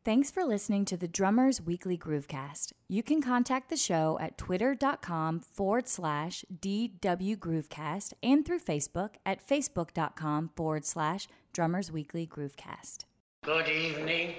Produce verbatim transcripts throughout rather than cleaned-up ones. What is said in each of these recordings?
Thanks for listening to the Drummers Weekly Groovecast. You can contact the show at twitter.com forward slash DW Groovecast and through Facebook at facebook.com forward slash Drummers Weekly Groovecast. Good evening.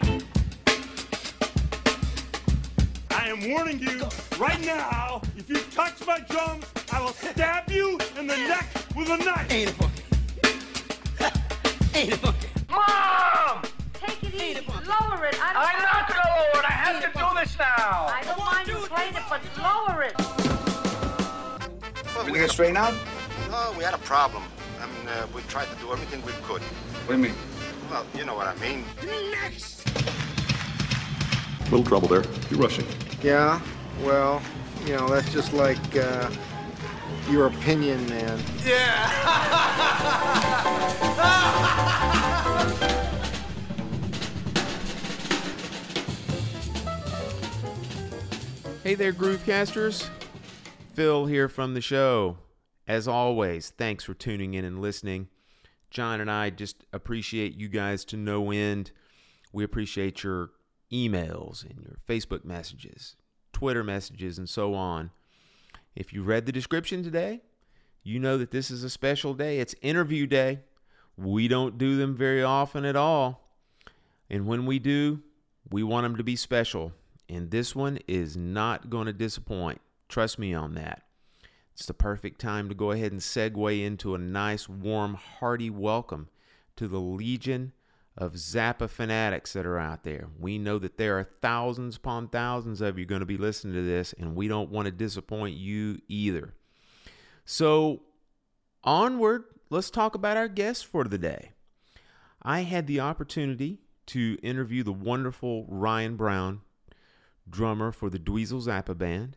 I am warning you right now, if you touch my drums, I will stab you in the neck with a knife. Ain't a funky. Ain't a funky. Mom! Take it easy. Lower it. I I'm not gonna lower it. I have to do this now. I don't mind you playing it, but lower it. Well, we get straightened out? No, we had a problem. I mean, uh, we tried to do everything we could. What do you mean? Well, you know what I mean. Next! Little trouble there. You're rushing. Yeah, well, you know, that's just like uh, your opinion, man. Hey there, Groovecasters. Phil here from the show. As always, thanks for tuning in and listening. John and I just appreciate you guys to no end. We appreciate your emails and your Facebook messages, Twitter messages, and so on. If you read the description today, you know that this is a special day. It's interview day. We don't do them very often at all. And when we do, we want them to be special. And this one is not going to disappoint. Trust me on that. It's the perfect time to go ahead and segue into a nice, warm, hearty welcome to the legion of Zappa fanatics that are out there. We know that there are thousands upon thousands of you going to be listening to this, and we don't want to disappoint you either. So, onward, let's talk about our guest for the day. I had the opportunity to interview the wonderful Ryan Brown, drummer for the Dweezil Zappa Band.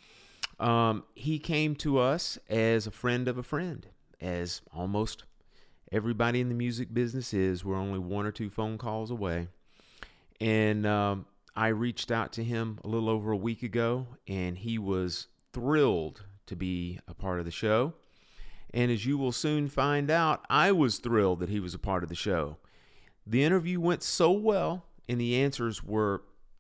Um, he came to us as a friend of a friend, as almost everybody in the music business is. We're only one or two phone calls away. And um, I reached out to him a little over a week ago, and he was thrilled to be a part of the show. And as you will soon find out, I was thrilled that he was a part of the show. The interview went so well, and the answers were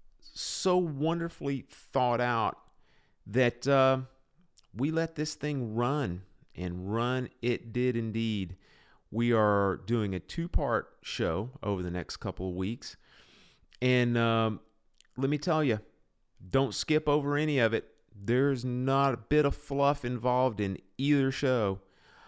so wonderfully thought out that uh, we let this thing run, and run it did indeed. We are doing a two-part show over the next couple of weeks, and um, let me tell you, don't skip over any of it. There's not a bit of fluff involved in either show.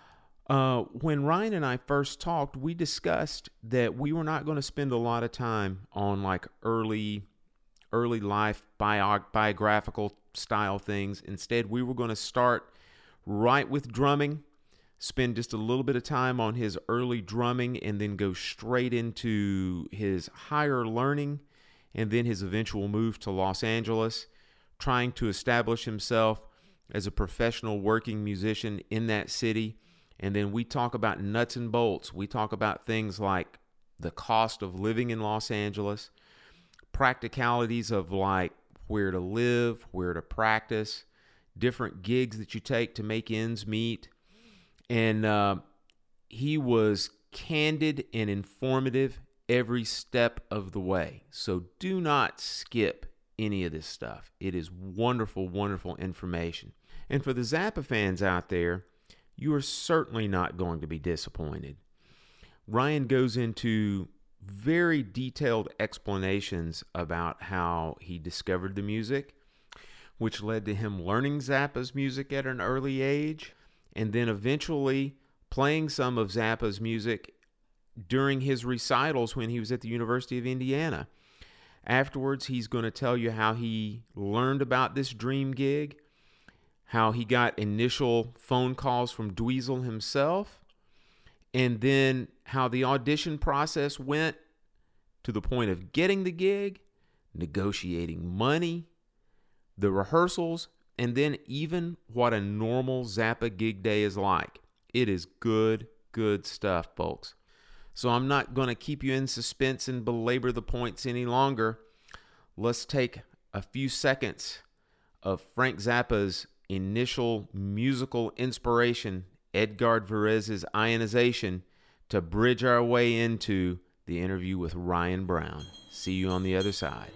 Uh, when Ryan and I first talked, we discussed that we were not going to spend a lot of time on like early early life bio- biographical style things. Instead, we were going to start right with drumming, spend just a little bit of time on his early drumming, and then go straight into his higher learning, and then his eventual move to Los Angeles, trying to establish himself as a professional working musician in that city. And then we talk about nuts and bolts. We talk about things like the cost of living in Los Angeles, practicalities of like where to live, where to practice, different gigs that you take to make ends meet. And uh, he was candid and informative every step of the way. So do not skip any of this stuff. It is wonderful, wonderful information. And for the Zappa fans out there, you are certainly not going to be disappointed. Ryan goes into very detailed explanations about how he discovered the music, which led to him learning Zappa's music at an early age, and then eventually playing some of Zappa's music during his recitals when he was at the University of Indiana. Afterwards, he's going to tell you how he learned about this dream gig, how he got initial phone calls from Dweezil himself, and then how the audition process went to the point of getting the gig, negotiating money, the rehearsals, and then even what a normal Zappa gig day is like. It is good, good stuff, folks. So I'm not going to keep you in suspense and belabor the points any longer. Let's take a few seconds of Frank Zappa's initial musical inspiration, Edgard Varèse's Ionization, to bridge our way into the interview with Ryan Brown. See you on the other side.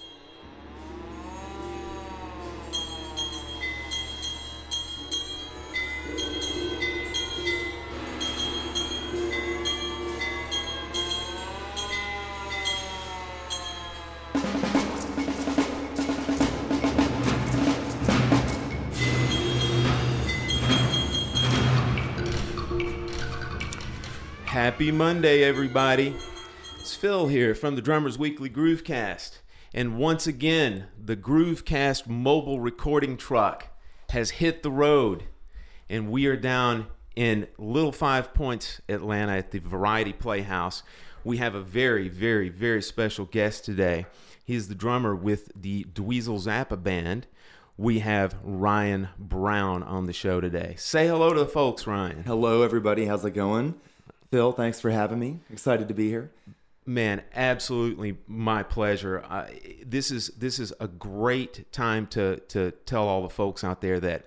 Happy Monday, everybody. It's Phil here from the Drummers Weekly Groovecast. And once again, the Groovecast mobile recording truck has hit the road. And we are down in Little Five Points, Atlanta at the Variety Playhouse. We have a very, very, very special guest today. He's the drummer with the Dweezil Zappa Band. We have Ryan Brown on the show today. Say hello to the folks, Ryan. Hello, everybody. How's it going? Phil, thanks for having me. Excited to be here. Man, absolutely my pleasure. Uh, this is this is a great time to to tell all the folks out there that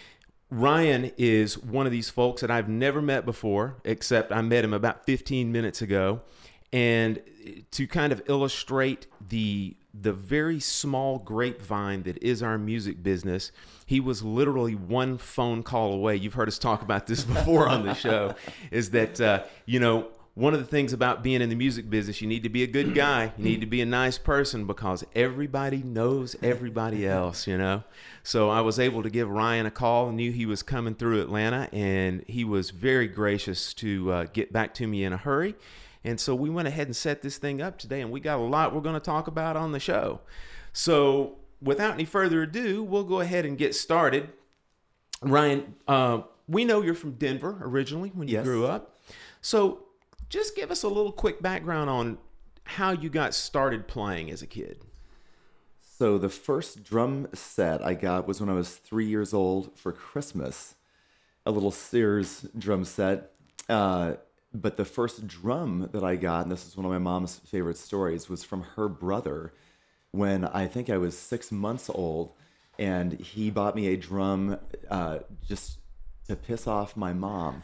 Ryan is one of these folks that I've never met before, except I met him about fifteen minutes ago. And to kind of illustrate the the very small grapevine that is our music business, he was literally one phone call away. You've heard us talk about this before on the show, is that, uh, you know, one of the things about being in the music business, you need to be a good guy. You need to be a nice person because everybody knows everybody else, you know. So I was able to give Ryan a call, knew he was coming through Atlanta, and he was very gracious to uh, get back to me in a hurry. And so we went ahead and set this thing up today, and we got a lot we're going to talk about on the show. So without any further ado, we'll go ahead and get started. Ryan, uh, we know you're from Denver originally when you Yes. grew up. So just give us a little quick background on how you got started playing as a kid. So the first drum set I got was when I was three years old for Christmas. A little Sears drum set. Uh, but the first drum that I got, and this is one of my mom's favorite stories, was from her brother when I think I was six months old. And he bought me a drum uh, just to piss off my mom.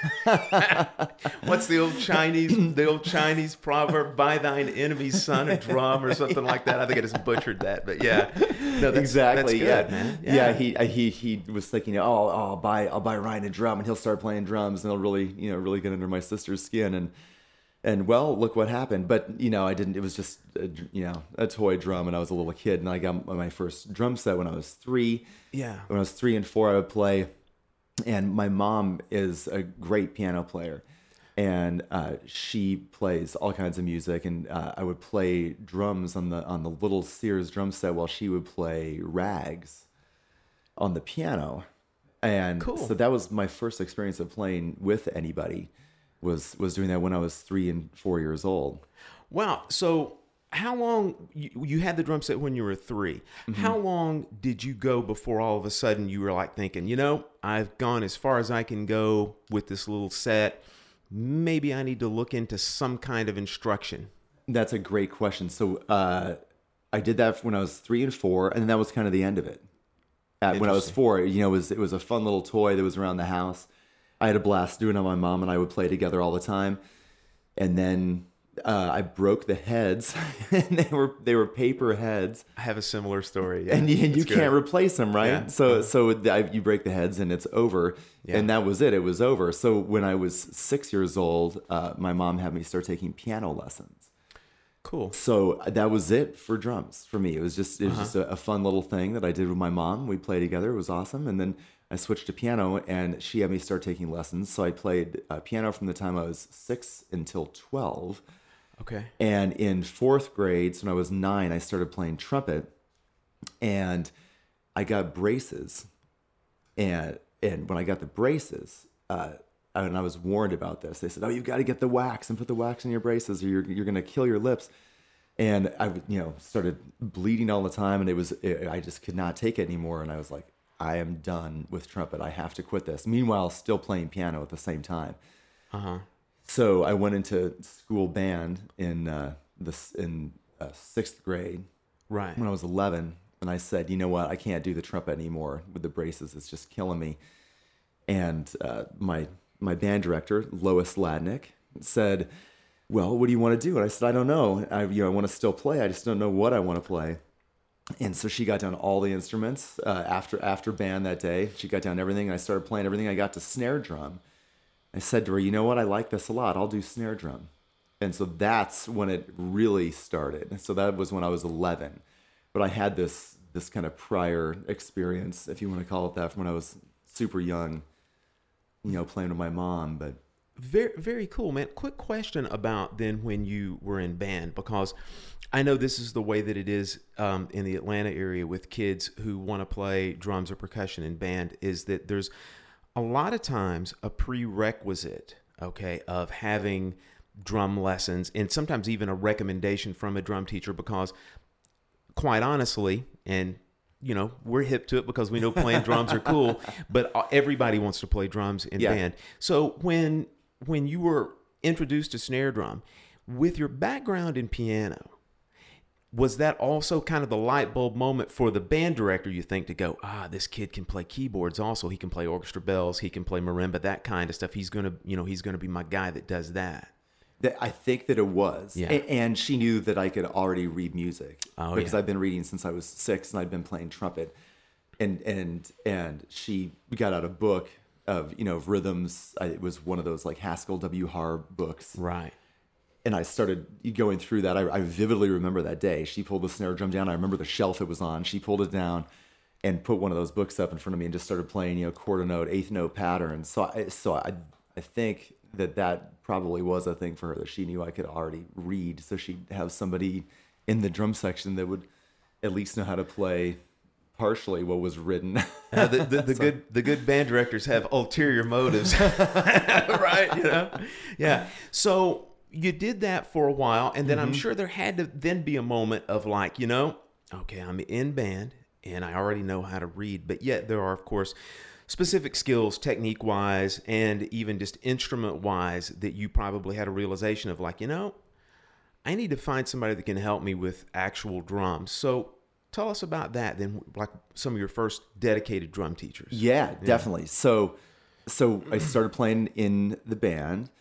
What's the old Chinese, the old Chinese proverb? Buy thine enemy's son a drum or something like that. I think I just butchered that, but yeah, no, that's, exactly. That's good, yeah, man. Yeah. yeah. He he he was thinking, oh, oh, I'll buy I'll buy Ryan a drum, and he'll start playing drums, and he'll really you know really get under my sister's skin, and and well, look what happened. But you know, I didn't. It was just a, you know a toy drum, and I was a little kid, and I got my first drum set when I was three. Yeah. When I was three and four, I would play. And my mom is a great piano player, and uh, she plays all kinds of music. And uh, I would play drums on the on the little Sears drum set while she would play rags on the piano. And cool. So that was my first experience of playing with anybody. Was was doing that when I was three and four years old. Wow. So how long you, you had the drum set when you were three? Mm-hmm. How long did you go before all of a sudden you were like thinking, you know, I've gone as far as I can go with this little set. Maybe I need to look into some kind of instruction. That's a great question. So uh, I did that when I was three and four, and that was kind of the end of it. Uh, when I was four, you know, it was it was a fun little toy that was around the house. I had a blast doing it. My mom and I would play together all the time, and then Uh, I broke the heads, and they were they were paper heads. I have a similar story, yeah. and you, and you can't replace them, right? Yeah. So so the, you break the heads, and it's over, yeah. and that was it. It was over. So when I was six years old, uh, my mom had me start taking piano lessons. Cool. So that was it for drums for me. It was just it was Uh-huh. just a, a fun little thing that I did with my mom. We played together. It was awesome, and then I switched to piano, and she had me start taking lessons. So I played uh, piano from the time I was six until twelve. Okay. And in fourth grade, so when I was nine, I started playing trumpet, and I got braces. And and when I got the braces, uh, and I was warned about this, they said, "Oh, you've got to get the wax and put the wax in your braces, or you're you're going to kill your lips." And I, you know, started bleeding all the time, and it was it, I just could not take it anymore. And I was like, I am done with trumpet. I have to quit this. Meanwhile, still playing piano at the same time. Uh huh. So I went into school band in uh, this in uh, sixth grade, right when I was eleven, and I said, you know what, I can't do the trumpet anymore with the braces. It's just killing me. And uh, my my band director, Lois Ladnick, said, well, what do you want to do? And I said, I don't know. I, you know, I want to still play. I just don't know what I want to play. And so she got down all the instruments uh, after after band that day. She got down everything, and I started playing everything. I got to snare drum. I said to her, you know what? I like this a lot. I'll do snare drum. And so that's when it really started. So that was when I was eleven. But I had this this kind of prior experience, if you want to call it that, from when I was super young, you know, playing with my mom. But very, very cool, man. Quick question about then when you were in band, because I know this is the way that it is um, in the Atlanta area with kids who want to play drums or percussion in band, is that there's a lot of times a prerequisite, okay, of having drum lessons, and sometimes even a recommendation from a drum teacher, because quite honestly, and you know, we're hip to it because we know playing drums are cool, but everybody wants to play drums in Yeah. band. So when when you were introduced to snare drum, with your background in piano, was that also kind of the light bulb moment for the band director, you think, to go, ah, this kid can play keyboards also. He can play orchestra bells. He can play marimba, that kind of stuff. He's going to, you know, he's going to be my guy that does that. that I think that it was. Yeah. A- And she knew that I could already read music Oh, because yeah. I've been reading since I was six, and I'd been playing trumpet. And and and she got out a book of, you know, of rhythms. I, it was one of those like Haskell W. Haar books. Right. And I started going through that. I, I vividly remember that day. She pulled the snare drum down. I remember the shelf it was on. She pulled it down and put one of those books up in front of me and just started playing, you know, quarter note, eighth note patterns. So I, so I, I think that that probably was a thing for her, that she knew I could already read. So she'd have somebody in the drum section that would at least know how to play partially what was written. Uh, the the, the so. good the good band directors have ulterior motives, right? You know, yeah. So you did that for a while, and then mm-hmm. I'm sure there had to then be a moment of like, you know, okay, I'm in band and I already know how to read, but yet there are, of course, specific skills, technique-wise, and even just instrument-wise, that you probably had a realization of like, you know, I need to find somebody that can help me with actual drums. So tell us about that then, like some of your first dedicated drum teachers. Yeah, yeah. definitely. So so I started playing in the band,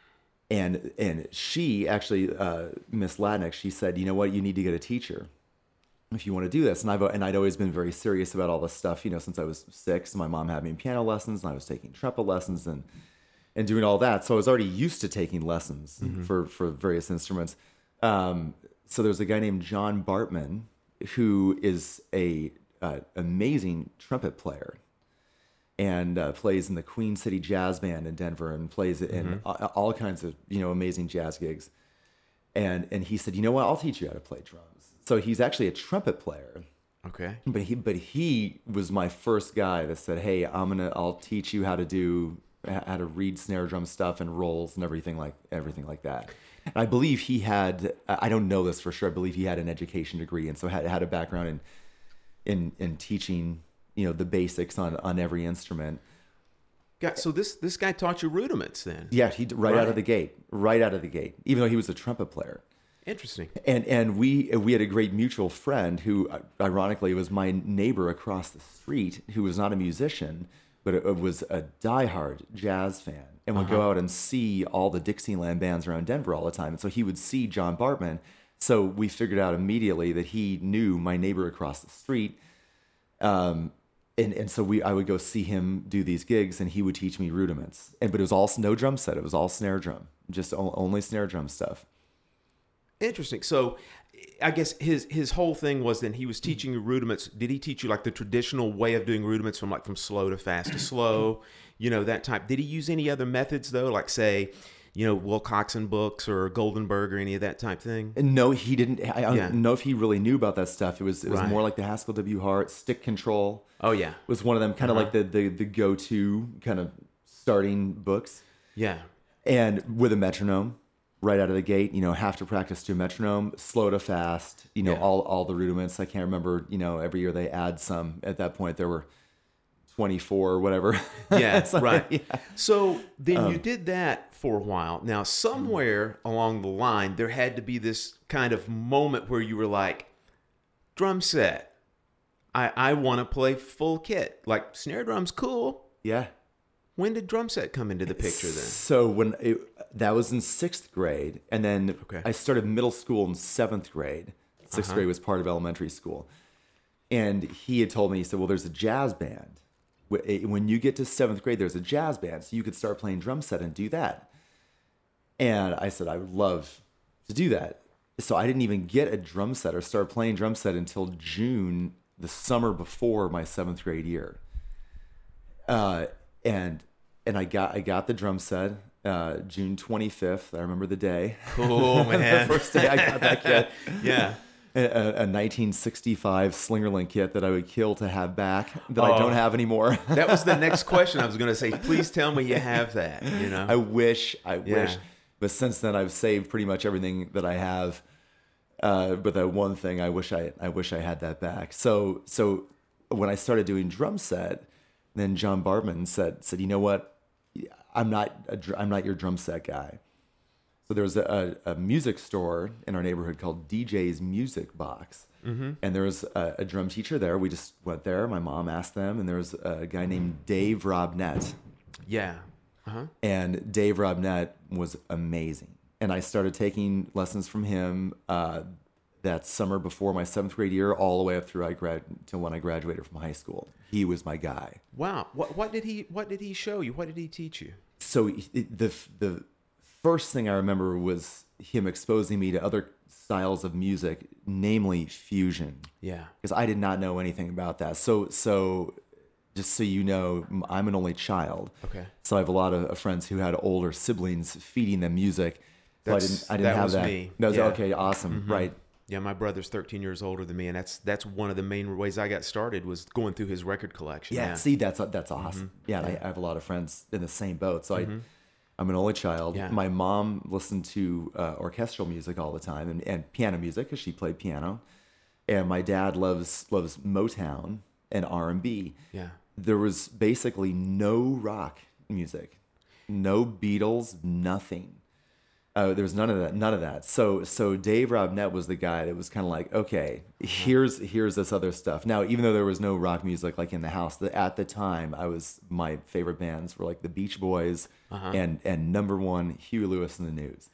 and and she actually, uh, Miss Ladnick, she said, you know what, you need to get a teacher if you want to do this. And I've and I'd always been very serious about all this stuff, you know, since I was six. My mom had me in piano lessons, and I was taking trumpet lessons and and doing all that. So I was already used to taking lessons mm-hmm. for for various instruments. Um, so there's a guy named John Bartman who is a uh, amazing trumpet player, and uh, plays in the Queen City Jazz Band in Denver, and plays in mm-hmm. all, all kinds of, you know, amazing jazz gigs. And and he said, you know what, I'll teach you how to play drums. So he's actually a trumpet player. Okay. But he but he was my first guy that said, hey, I'm gonna I'll teach you how to do how to read snare drum stuff and rolls and everything like everything like that. And I believe he had, I don't know this for sure, I believe he had an education degree, and so had had a background in in in teaching, you know, the basics on on every instrument. Yeah, so this this guy taught you rudiments then? Yeah, he right, right out of the gate, right out of the gate, even though he was a trumpet player. Interesting. And and we we had a great mutual friend who, ironically, was my neighbor across the street, who was not a musician, but it, it was a diehard jazz fan, and would uh-huh. go out and see all the Dixieland bands around Denver all the time. And so he would see John Bartman. So we figured out immediately that he knew my neighbor across the street. Um, and and so we I would go see him do these gigs, and he would teach me rudiments. And but it was all no drum set; it was all snare drum, just only snare drum stuff. Interesting. So I guess his his whole thing was then he was teaching you rudiments. Did he teach you like the traditional way of doing rudiments, from like from slow to fast to slow, you know, that type? Did he use any other methods though, like say, you know, Wilcoxon books or Goldenberg or any of that type thing? No, he didn't. I don't yeah. know if he really knew about that stuff. It was it was right. more like the Haskell W. Hart, stick control. Oh yeah, was one of them, kind of uh-huh. like the, the the go-to kind of starting books. Yeah, and with a metronome. Right out of the gate, you know, have to practice to a metronome, slow to fast, you know, yeah. all all the rudiments. I can't remember, you know, every year they add some. At that point, there were twenty-four or whatever. Yeah, so, right. Yeah. So then um, you did that for a while. Now, somewhere along the line, there had to be this kind of moment where you were like, drum set, I, I want to play full kit. Like, snare drum's cool. Yeah. When did drum set come into the picture then? So when it, that was in sixth grade, and then Okay. I started middle school in seventh grade. Sixth Uh-huh. grade was part of elementary school. And he had told me, he said, well, there's a jazz band. Wh- When you get to seventh grade, there's a jazz band, so you could start playing drum set and do that. And I said, I would love to do that. So I didn't even get a drum set or start playing drum set until June, the summer before my seventh grade year. Uh, and and I got I got the drum set uh, June twenty-fifth. I remember the day. Cool, man. The first day I got that kit. Yeah. A, a nineteen sixty-five Slingerland kit that I would kill to have back that I Oh. don't have anymore. That was the next question I was going to say. Please tell me you have that, you know? I wish, I Yeah. wish. But since then, I've saved pretty much everything that I have. Uh, but that one thing, I wish I, I wish I had that back. So, so when I started doing drum set, then John Bartman said, said, you know what? I'm not, a, dr- I'm not your drum set guy. So there was a, a, a music store in our neighborhood called D J's Music Box. Mm-hmm. And there was a, a drum teacher there. We just went there. My mom asked them, and there was a guy named Dave Robnett. Yeah. Uh-huh. And Dave Robnett was amazing. And I started taking lessons from him uh, that summer before my seventh grade year, all the way up through I grad till when I graduated from high school. He was my guy. Wow. What what did he what did he show you? What did he teach you? So he- the the first thing I remember was him exposing me to other styles of music, namely fusion. Yeah. Because I did not know anything about that. So so. Just so you know, I'm an only child. Okay. So I have a lot of friends who had older siblings feeding them music. So I That's- didn't. I didn't that have was that. me. That was Yeah. okay. Awesome. Mhm. Right. Yeah, my brother's thirteen years older than me, and that's that's one of the main ways I got started was going through his record collection. Yeah. Yeah. See, that's that's awesome. Mhm. Yeah. And Yeah. I, I have a lot of friends in the same boat. So Mhm. I, I'm an only child. Yeah. My mom listened to uh, orchestral music all the time and, and piano music because she played piano, and my dad loves loves Motown and R and B. Yeah. There was basically no rock music, no Beatles, nothing. Uh, there was none of that, none of that. So, so Dave Robnett was the guy that was kind of like, okay, here's here's this other stuff. Now, even though there was no rock music like in the house, the, at the time, I was my favorite bands were like the Beach Boys Uh-huh. and and number one Huey Lewis and the News.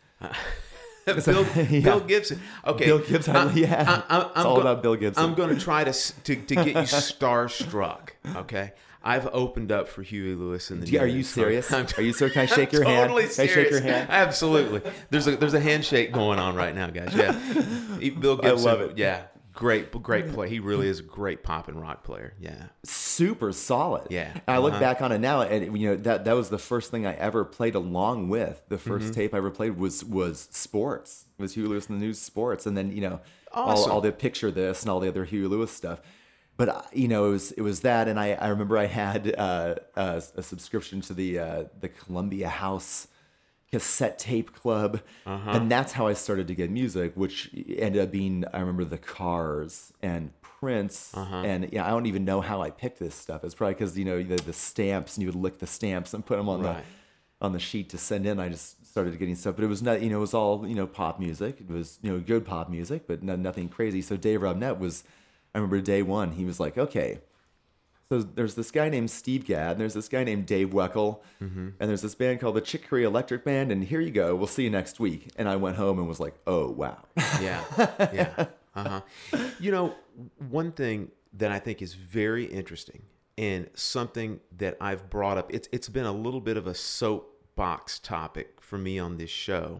Bill, Yeah. Bill Gibson. Okay. Bill Gibson, I- yeah. I, I, It's I'm all go- about Bill Gibson. I'm going to try to, s- to to get you starstruck. Okay. I've opened up for Huey Lewis and the Do you- are News. you serious? I'm- Are you serious? Can I I'm shake your hand? totally Can I shake your serious. hand? Absolutely. There's a there's a handshake going on right now, guys. Yeah. He- Bill I Gibson. love it. Yeah. Great, great player. He really is a great pop and rock player. Yeah. Super solid. Yeah. And I look Uh-huh. back on it now, and you know that that was the first thing I ever played along with. The 1st Mhm. tape I ever played was was sports. It was Huey Lewis and the News sports, and then you know Awesome. all all the picture this and all the other Huey Lewis stuff. But uh, you know it was it was that, and I, I remember I had uh, a, a subscription to the uh, the Columbia House cassette tape club, Uh-huh. and that's how I started to get music, which ended up being I remember the Cars and Prince, Uh-huh. and yeah, I don't even know how I picked this stuff. It's probably because you know the, the stamps, and you would lick the stamps and put them on Right. the on the sheet to send in. I just started getting stuff, but it was not you know it was all you know pop music. It was you know good pop music, but no, nothing crazy. So Dave Robnett was, I remember day one, he was like, okay. So there's this guy named Steve Gadd, and there's this guy named Dave Weckl, Mhm. and there's this band called the Chick Corea Electric Band, and here you go. We'll see you next week. And I went home and was like, oh, wow. Yeah. Yeah. Uh-huh. You know, one thing that I think is very interesting and something that I've brought up, it's it's been a little bit of a soapbox topic for me on this show.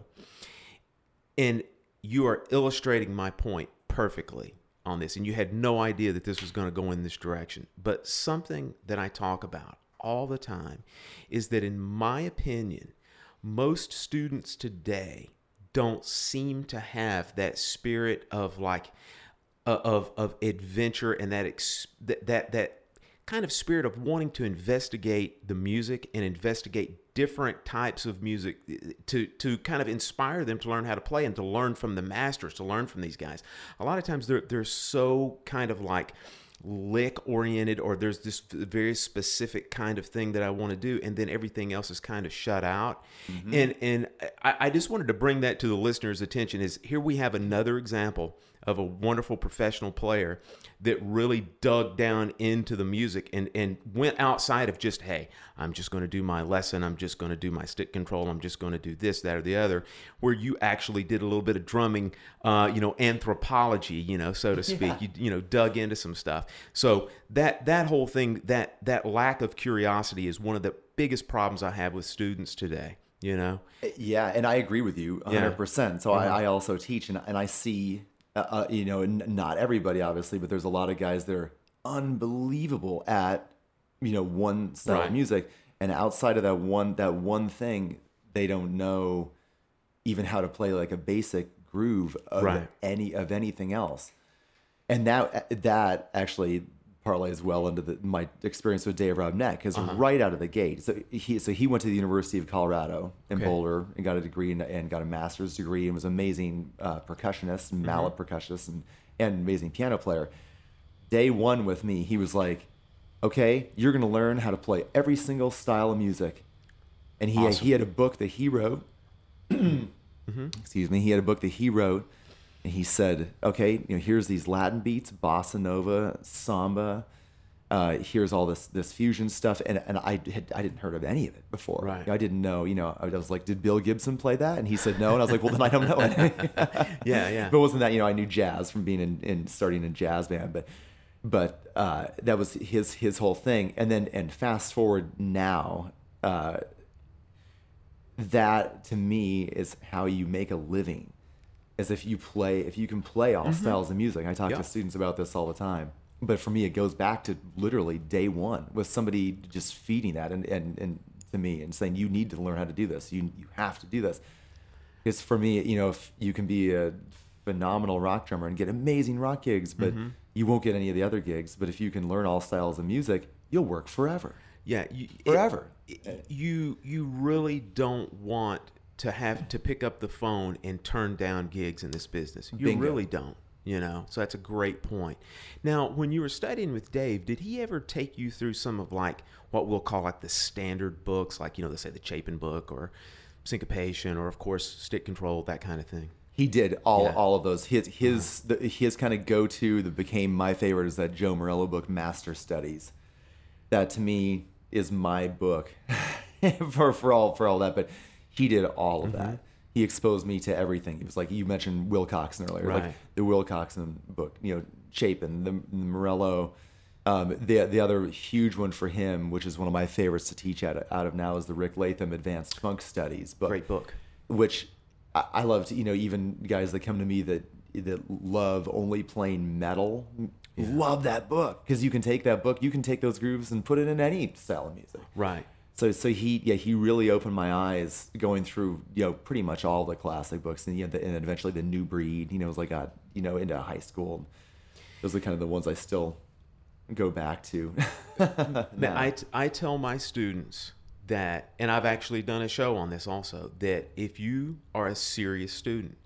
And you are illustrating my point perfectly on this, and you had no idea that this was going to go in this direction. But something that I talk about all the time is that, in my opinion, most students today don't seem to have that spirit of like uh, of of adventure and that ex- that that that kind of spirit of wanting to investigate the music and investigate different types of music to to kind of inspire them to learn how to play and to learn from the masters, to learn from these guys. A lot of times they're they're so kind of like lick oriented, or there's this very specific kind of thing that I want to do, and then everything else is kind of shut out. Mm-hmm. And and I, I just wanted to bring that to the listeners' attention. Is here we have another example of a wonderful professional player that really dug down into the music and, and went outside of just, hey, I'm just going to do my lesson. I'm just going to do my stick control. I'm just going to do this, that, or the other, where you actually did a little bit of drumming, uh, you know, anthropology, you know, so to speak. Yeah. You, you know, dug into some stuff. So that, that whole thing, that, that lack of curiosity is one of the biggest problems I have with students today, you know? Yeah, and I agree with you one hundred percent. So Mm-hmm. I, I also teach, and, and I see, uh, uh, you know, n- not everybody, obviously, but there's a lot of guys that are unbelievable at, you know, one style Right. of music. And outside of that one, that one thing, they don't know even how to play like a basic groove of Right. any of anything else. And that that actually parlays well into the, my experience with Dave Robneck, because Uh-huh. right out of the gate, so he so he went to the University of Colorado in Okay. Boulder and got a degree and, and got a master's degree and was an amazing uh, percussionist, and mallet Mm-hmm. percussionist, and, and amazing piano player. Day one with me, he was like, "Okay, you're going to learn how to play every single style of music," and he Awesome. he had a book that he wrote. Mm-hmm. Excuse me. He had a book that he wrote. And he said, okay, you know, here's these Latin beats, bossa nova, samba. Uh, here's all this this fusion stuff, and and I had I didn't heard of any of it before. Right. I didn't know. You know, I was like, did Bill Gibson play that? And he said no, and I was like, well, then I don't know it. Yeah, yeah. But it wasn't that, you know, I knew jazz from being in, in starting in jazz band, but but uh, that was his his whole thing. And then and fast forward now, uh, that to me is how you make a living. As if you play, if you can play all Mm-hmm. styles of music. I talk Yeah. to students about this all the time. But for me, it goes back to literally day one with somebody just feeding that and, and, and to me and saying, you need to learn how to do this. You you have to do this. Because for me, you know, if you can be a phenomenal rock drummer and get amazing rock gigs, but Mm-hmm. you won't get any of the other gigs. But if you can learn all styles of music, you'll work forever. Yeah, you, Forever. It, it- you you really don't want to have to pick up the phone and turn down gigs in this business. You Bingo. really don't, you know. So that's a great point. Now, when you were studying with Dave, did he ever take you through some of like what we'll call like the standard books, like, you know, let's say the Chapin book or Syncopation or of course Stick Control, that kind of thing? He did all Yeah. all of those. His his the, his kind of go to that became my favorite is that Joe Morello book, Master Studies. That to me is my book for for all for all that. But he did all of that. He exposed me to everything. It was like you mentioned Will Coxon earlier, Right. like the Will Coxon book. You know, Chapin, the, the Morello. Um, the the other huge one for him, which is one of my favorites to teach out of, out of now, is the Rick Latham Advanced Funk Studies book. Great book. Which I, I love to, you know, even guys that come to me that that love only playing metal, love that book because you can take that book, you can take those grooves and put it in any style of music. Right. So so he yeah he really opened my eyes going through, you know, pretty much all the classic books, and you know, the, and eventually the New Breed, you know, as I got, you know, into high school. Those are kind of the ones I still go back to. Man, I, t- I tell my students that, and I've actually done a show on this also, that if you are a serious student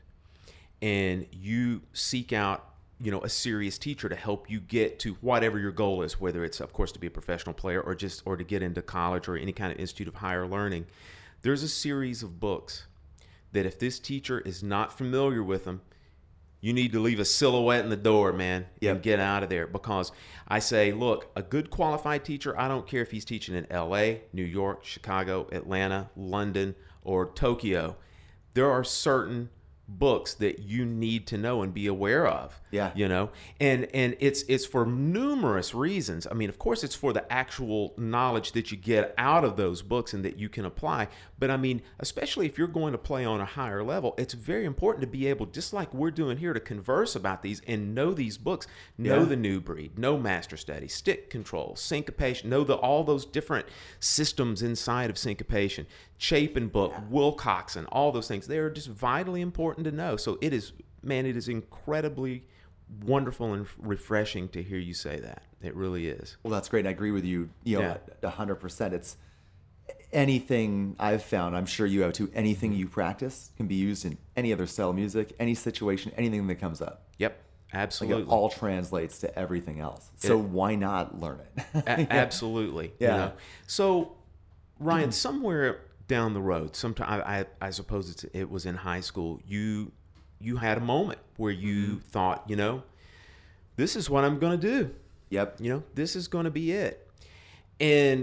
and you seek out, you know, a serious teacher to help you get to whatever your goal is, whether it's, of course, to be a professional player or just, or to get into college or any kind of institute of higher learning, there's a series of books that if this teacher is not familiar with them, you need to leave a silhouette in the door, man, Yep. and get out of there. Because I say, look, a good qualified teacher, I don't care if he's teaching in L A, New York, Chicago, Atlanta, London, or Tokyo. There are certain books that you need to know and be aware of. Yeah. You know, and and it's it's for numerous reasons. I mean, of course, it's for the actual knowledge that you get out of those books and that you can apply. But I mean, especially if you're going to play on a higher level, it's very important to be able, just like we're doing here, to converse about these and know these books, know Yeah. the New Breed, know Master Study, Stick Control, Syncopation, know the all those different systems inside of Syncopation, Chapin book, Will Coxon, all those things. They are just vitally important to know. So it is, man, it is incredibly wonderful and refreshing to hear you say that. It really is. Well, that's great. And I agree with you, you know, Yeah. a hundred percent. It's anything I've found, I'm sure you have too, anything you practice can be used in any other style of music, any situation, anything that comes up. Yep, Like absolutely. it all translates to everything else. So It- why not learn it? A- absolutely. Yeah. You know? So, Ryan, somewhere down the road, sometime I, I, I suppose it's, it was in high school. You you had a moment where you thought, you know, this is what I'm going to do. Yep. You know, this is going to be it. And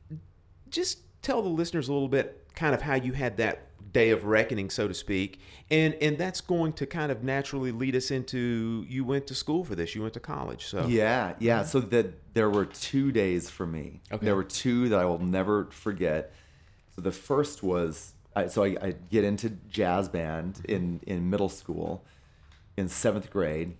just tell the listeners a little bit kind of how you had that day of reckoning, so to speak. And and that's going to kind of naturally lead us into, you went to school for this, you went to college. So Yeah, yeah. So that there were two days for me. Okay. There were two that I will never forget. So the first was, I, so I, I get into jazz band in, in middle school in seventh grade.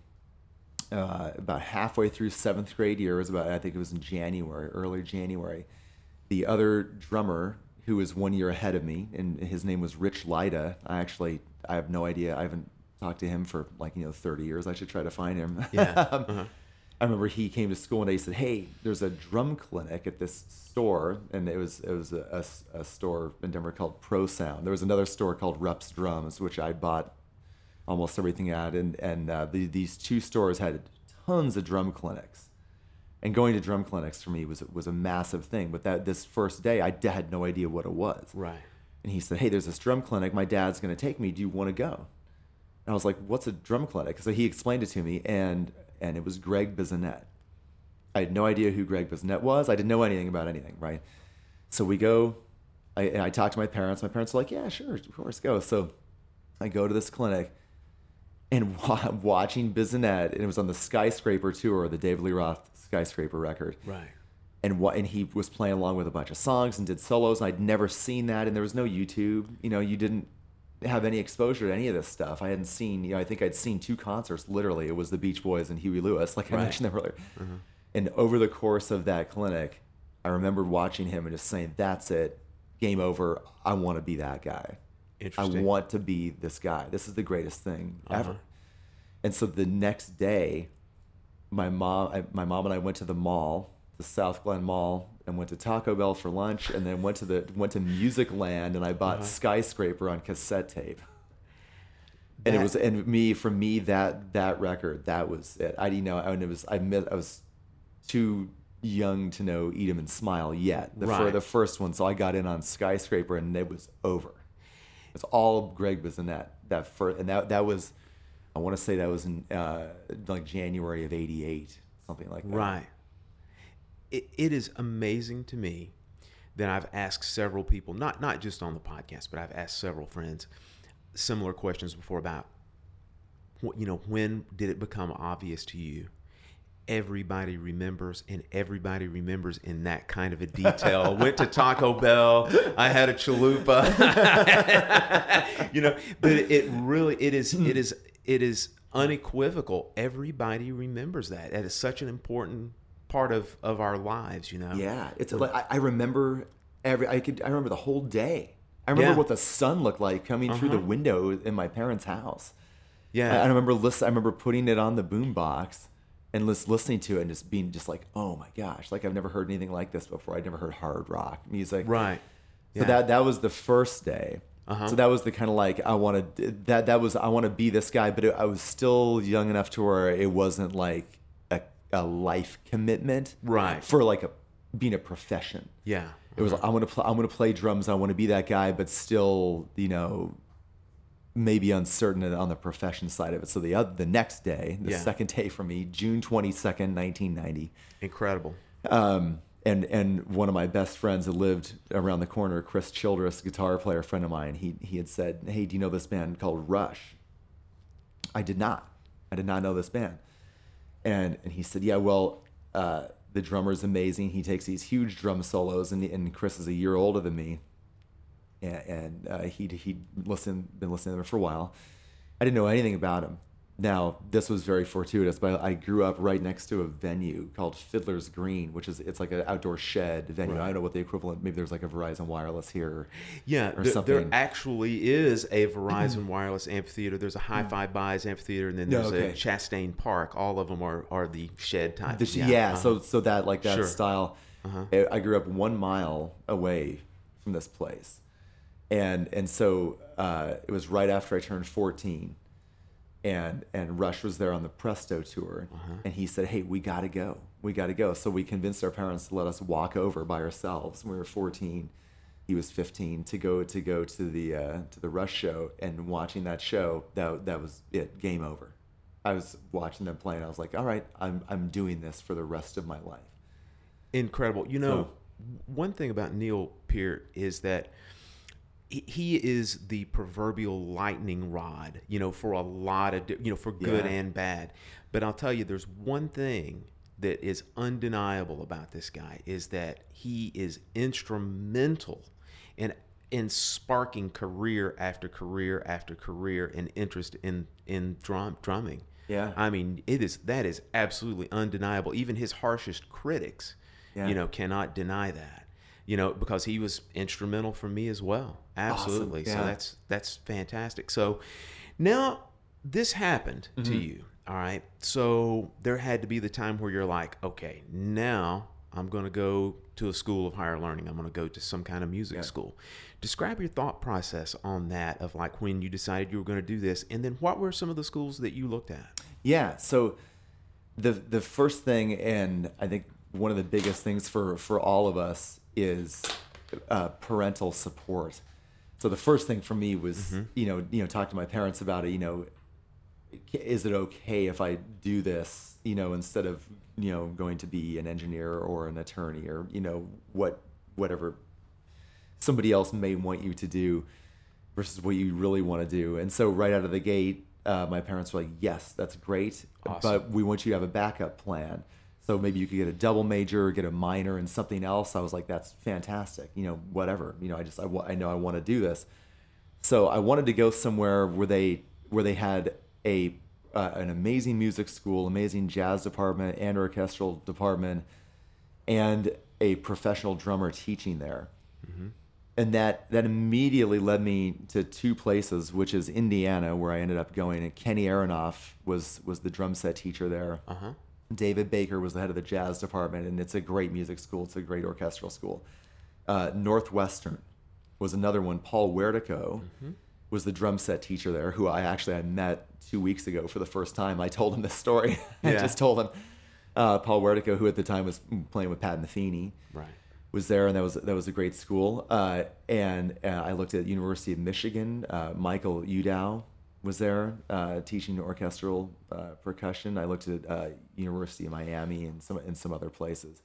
Uh, about halfway through seventh grade year, it was about, I think it was in January, early January. The other drummer, who was one year ahead of me, and his name was Rich Lida. I actually, I have no idea. I haven't talked to him for like, you know, thirty years. I should try to find him. Yeah. Uh-huh. I remember he came to school and he said, "Hey, there's a drum clinic at this store," and it was it was a, a, a store in Denver called Pro Sound. There was another store called Rupp's Drums, which I bought almost everything at, and and uh, the, these two stores had tons of drum clinics. And going to drum clinics for me was was a massive thing. But that this first day, I d- had no idea what it was. Right. And he said, "Hey, there's this drum clinic. My dad's going to take me. Do you want to go?" And I was like, "What's a drum clinic?" So he explained it to me, and and it was Greg Bissonette. I had no idea who Greg Bissonette was. I didn't know anything about anything, right? So we go. I, I talked to my parents. My parents were like, "Yeah, sure, of course, go." So I go to this clinic. And watching Bissonette, and it was on the Skyscraper tour, the David Lee Roth Skyscraper record. Right. And what, and he was playing along with a bunch of songs and did solos, and I'd never seen that, and there was no YouTube. You know, you didn't have any exposure to any of this stuff. I hadn't seen, you know, I think I'd seen two concerts, literally. It was the Beach Boys and Huey Lewis, like I Right. mentioned them earlier. Uh-huh. And over the course of that clinic, I remember watching him and just saying, "That's it, game over. I want to be that guy. I Interesting. want to be this guy. This is the greatest thing Uh-huh. ever." And so the next day, my mom, I, my mom and I went to the mall, the South Glen Mall, and went to Taco Bell for lunch, and then went to the went to Music Land, and I bought Uh-huh. Skyscraper on cassette tape. And it That- was, and me, for me, that that record, that was it. I, you know, and it was, I miss, I was too young to know Eat 'Em and Smile yet, the fir- Right. the first one. So I got in on Skyscraper, and it was over. It's all Greg Bissonette. That first, and that that was, I want to say that was in uh, like January of eighty-eight, something like that. Right. It, it is amazing to me that I've asked several people, not not just on the podcast, but I've asked several friends similar questions before about, wh- you know, when did it become obvious to you? Everybody remembers, and everybody remembers in that kind of a detail. I went to Taco Bell. I had a chalupa. You know, but it, it really, it is, it is, it is unequivocal. Everybody remembers that. That is such an important part of, of our lives, you know? Yeah, it's like I, I remember every. I could. I remember the whole day. I remember Yeah. what the sun looked like coming through the Uh-huh. window in my parents' house. Yeah. I, I remember listen, I remember putting it on the boombox and lis- listening to it and just being just like, oh my gosh, like I've never heard anything like this before. I'd never heard hard rock music. Right. So Yeah. that that was the first day. Uh-huh. So that was the kind of like I wanted that that was I want to be this guy, but it, I was still young enough to where it wasn't like a, a life commitment, Right. For like a being a profession. Yeah. It was like, I want to play. I want to play drums. I want to be that guy, but still, you know, maybe uncertain on the profession side of it. So the other, the next day, the Yeah. second day for me, June twenty-second, nineteen ninety. Incredible. Um, and and one of my best friends that lived around the corner, Chris Childress, guitar player friend of mine, he he had said, "Hey, do you know this band called Rush?" I did not. I did not know this band. And and he said, "Yeah, well, uh, the drummer's amazing. He takes these huge drum solos, and and Chris is a year older than me, and, and uh, he'd he'd listened been listening to them for a while. I didn't know anything about him. Now, this was very fortuitous, but I grew up right next to a venue called Fiddler's Green, which is it's like an outdoor shed venue. Right. I don't know what the equivalent. Maybe there's like a Verizon Wireless here, Yeah, or th- something. there actually is a Verizon Wireless Amphitheater. There's a Hi-Fi Buys Amphitheater, and then Yeah, there's okay. a Chastain Park. All of them are, are the shed type. The sh- yeah, uh-huh. so so that like that Sure. style. Uh-huh. I- I grew up one mile away from this place, and and so uh, it was right after I turned fourteen, and and Rush was there on the Presto tour, Uh-huh. and he said, "Hey, we got to go, we got to go." So we convinced our parents to let us walk over by ourselves when we were fourteen, he was fifteen to go to go to the uh, to the Rush show, and watching that show, that that was it. Game over. I was watching them play, and I was like, all right, I'm I'm doing this for the rest of my life. Incredible. You know, So- one thing about Neil Peart is that he- he is the proverbial lightning rod, you know, for a lot of, di- you know, for good Yeah. and bad. But I'll tell you, there's one thing that is undeniable about this guy is that he is instrumental in in sparking career after career after career and interest in in drum drumming. Yeah. I mean, it is that is absolutely undeniable. Even his harshest critics, Yeah. you know, cannot deny that. You know, because he was instrumental for me as well. Absolutely. Awesome. So Yeah. that's that's fantastic. So now this happened to Mm-hmm. you. All right. So there had to be the time where you're like, okay, now I'm going to go to a school of higher learning. I'm going to go to some kind of music Yeah. school. Describe your thought process on that of like when you decided you were going to do this, and then what were some of the schools that you looked at? Yeah. So the the first thing, and I think one of the biggest things for for all of us is uh, parental support. So the first thing for me was, Mm-hmm. you know, you know, talk to my parents about it. You know, is it okay if I do this? You know, instead of you know going to be an engineer or an attorney or you know what whatever somebody else may want you to do versus what you really want to do. And so right out of the gate, uh, my parents were like, yes, that's great, Awesome. but we want you to have a backup plan. So maybe you could get a double major, get a minor in something else. I was like, that's fantastic. You know, whatever. You know, I just I, wa- I know I want to do this. So I wanted to go somewhere where they where they had a uh, an amazing music school, amazing jazz department and orchestral department, and a professional drummer teaching there. And that that immediately led me to two places, which is Indiana, where I ended up going. And Kenny Aronoff was was the drum set teacher there. Uh-huh. David Baker was the head of the jazz department, and it's a great music school. It's a great orchestral school. Uh, Northwestern was another one. Paul Wertico was the drum set teacher there, who I actually I met two weeks ago for the first time. I told him this story. I Yeah. just told him. Uh, Paul Wertico, who at the time was playing with Pat Metheny, Right. was there, and that was that was a great school. Uh, and uh, I looked at University of Michigan. Uh, Michael Udow was there uh, teaching orchestral uh, percussion. I looked at uh, University of Miami and some and some other places.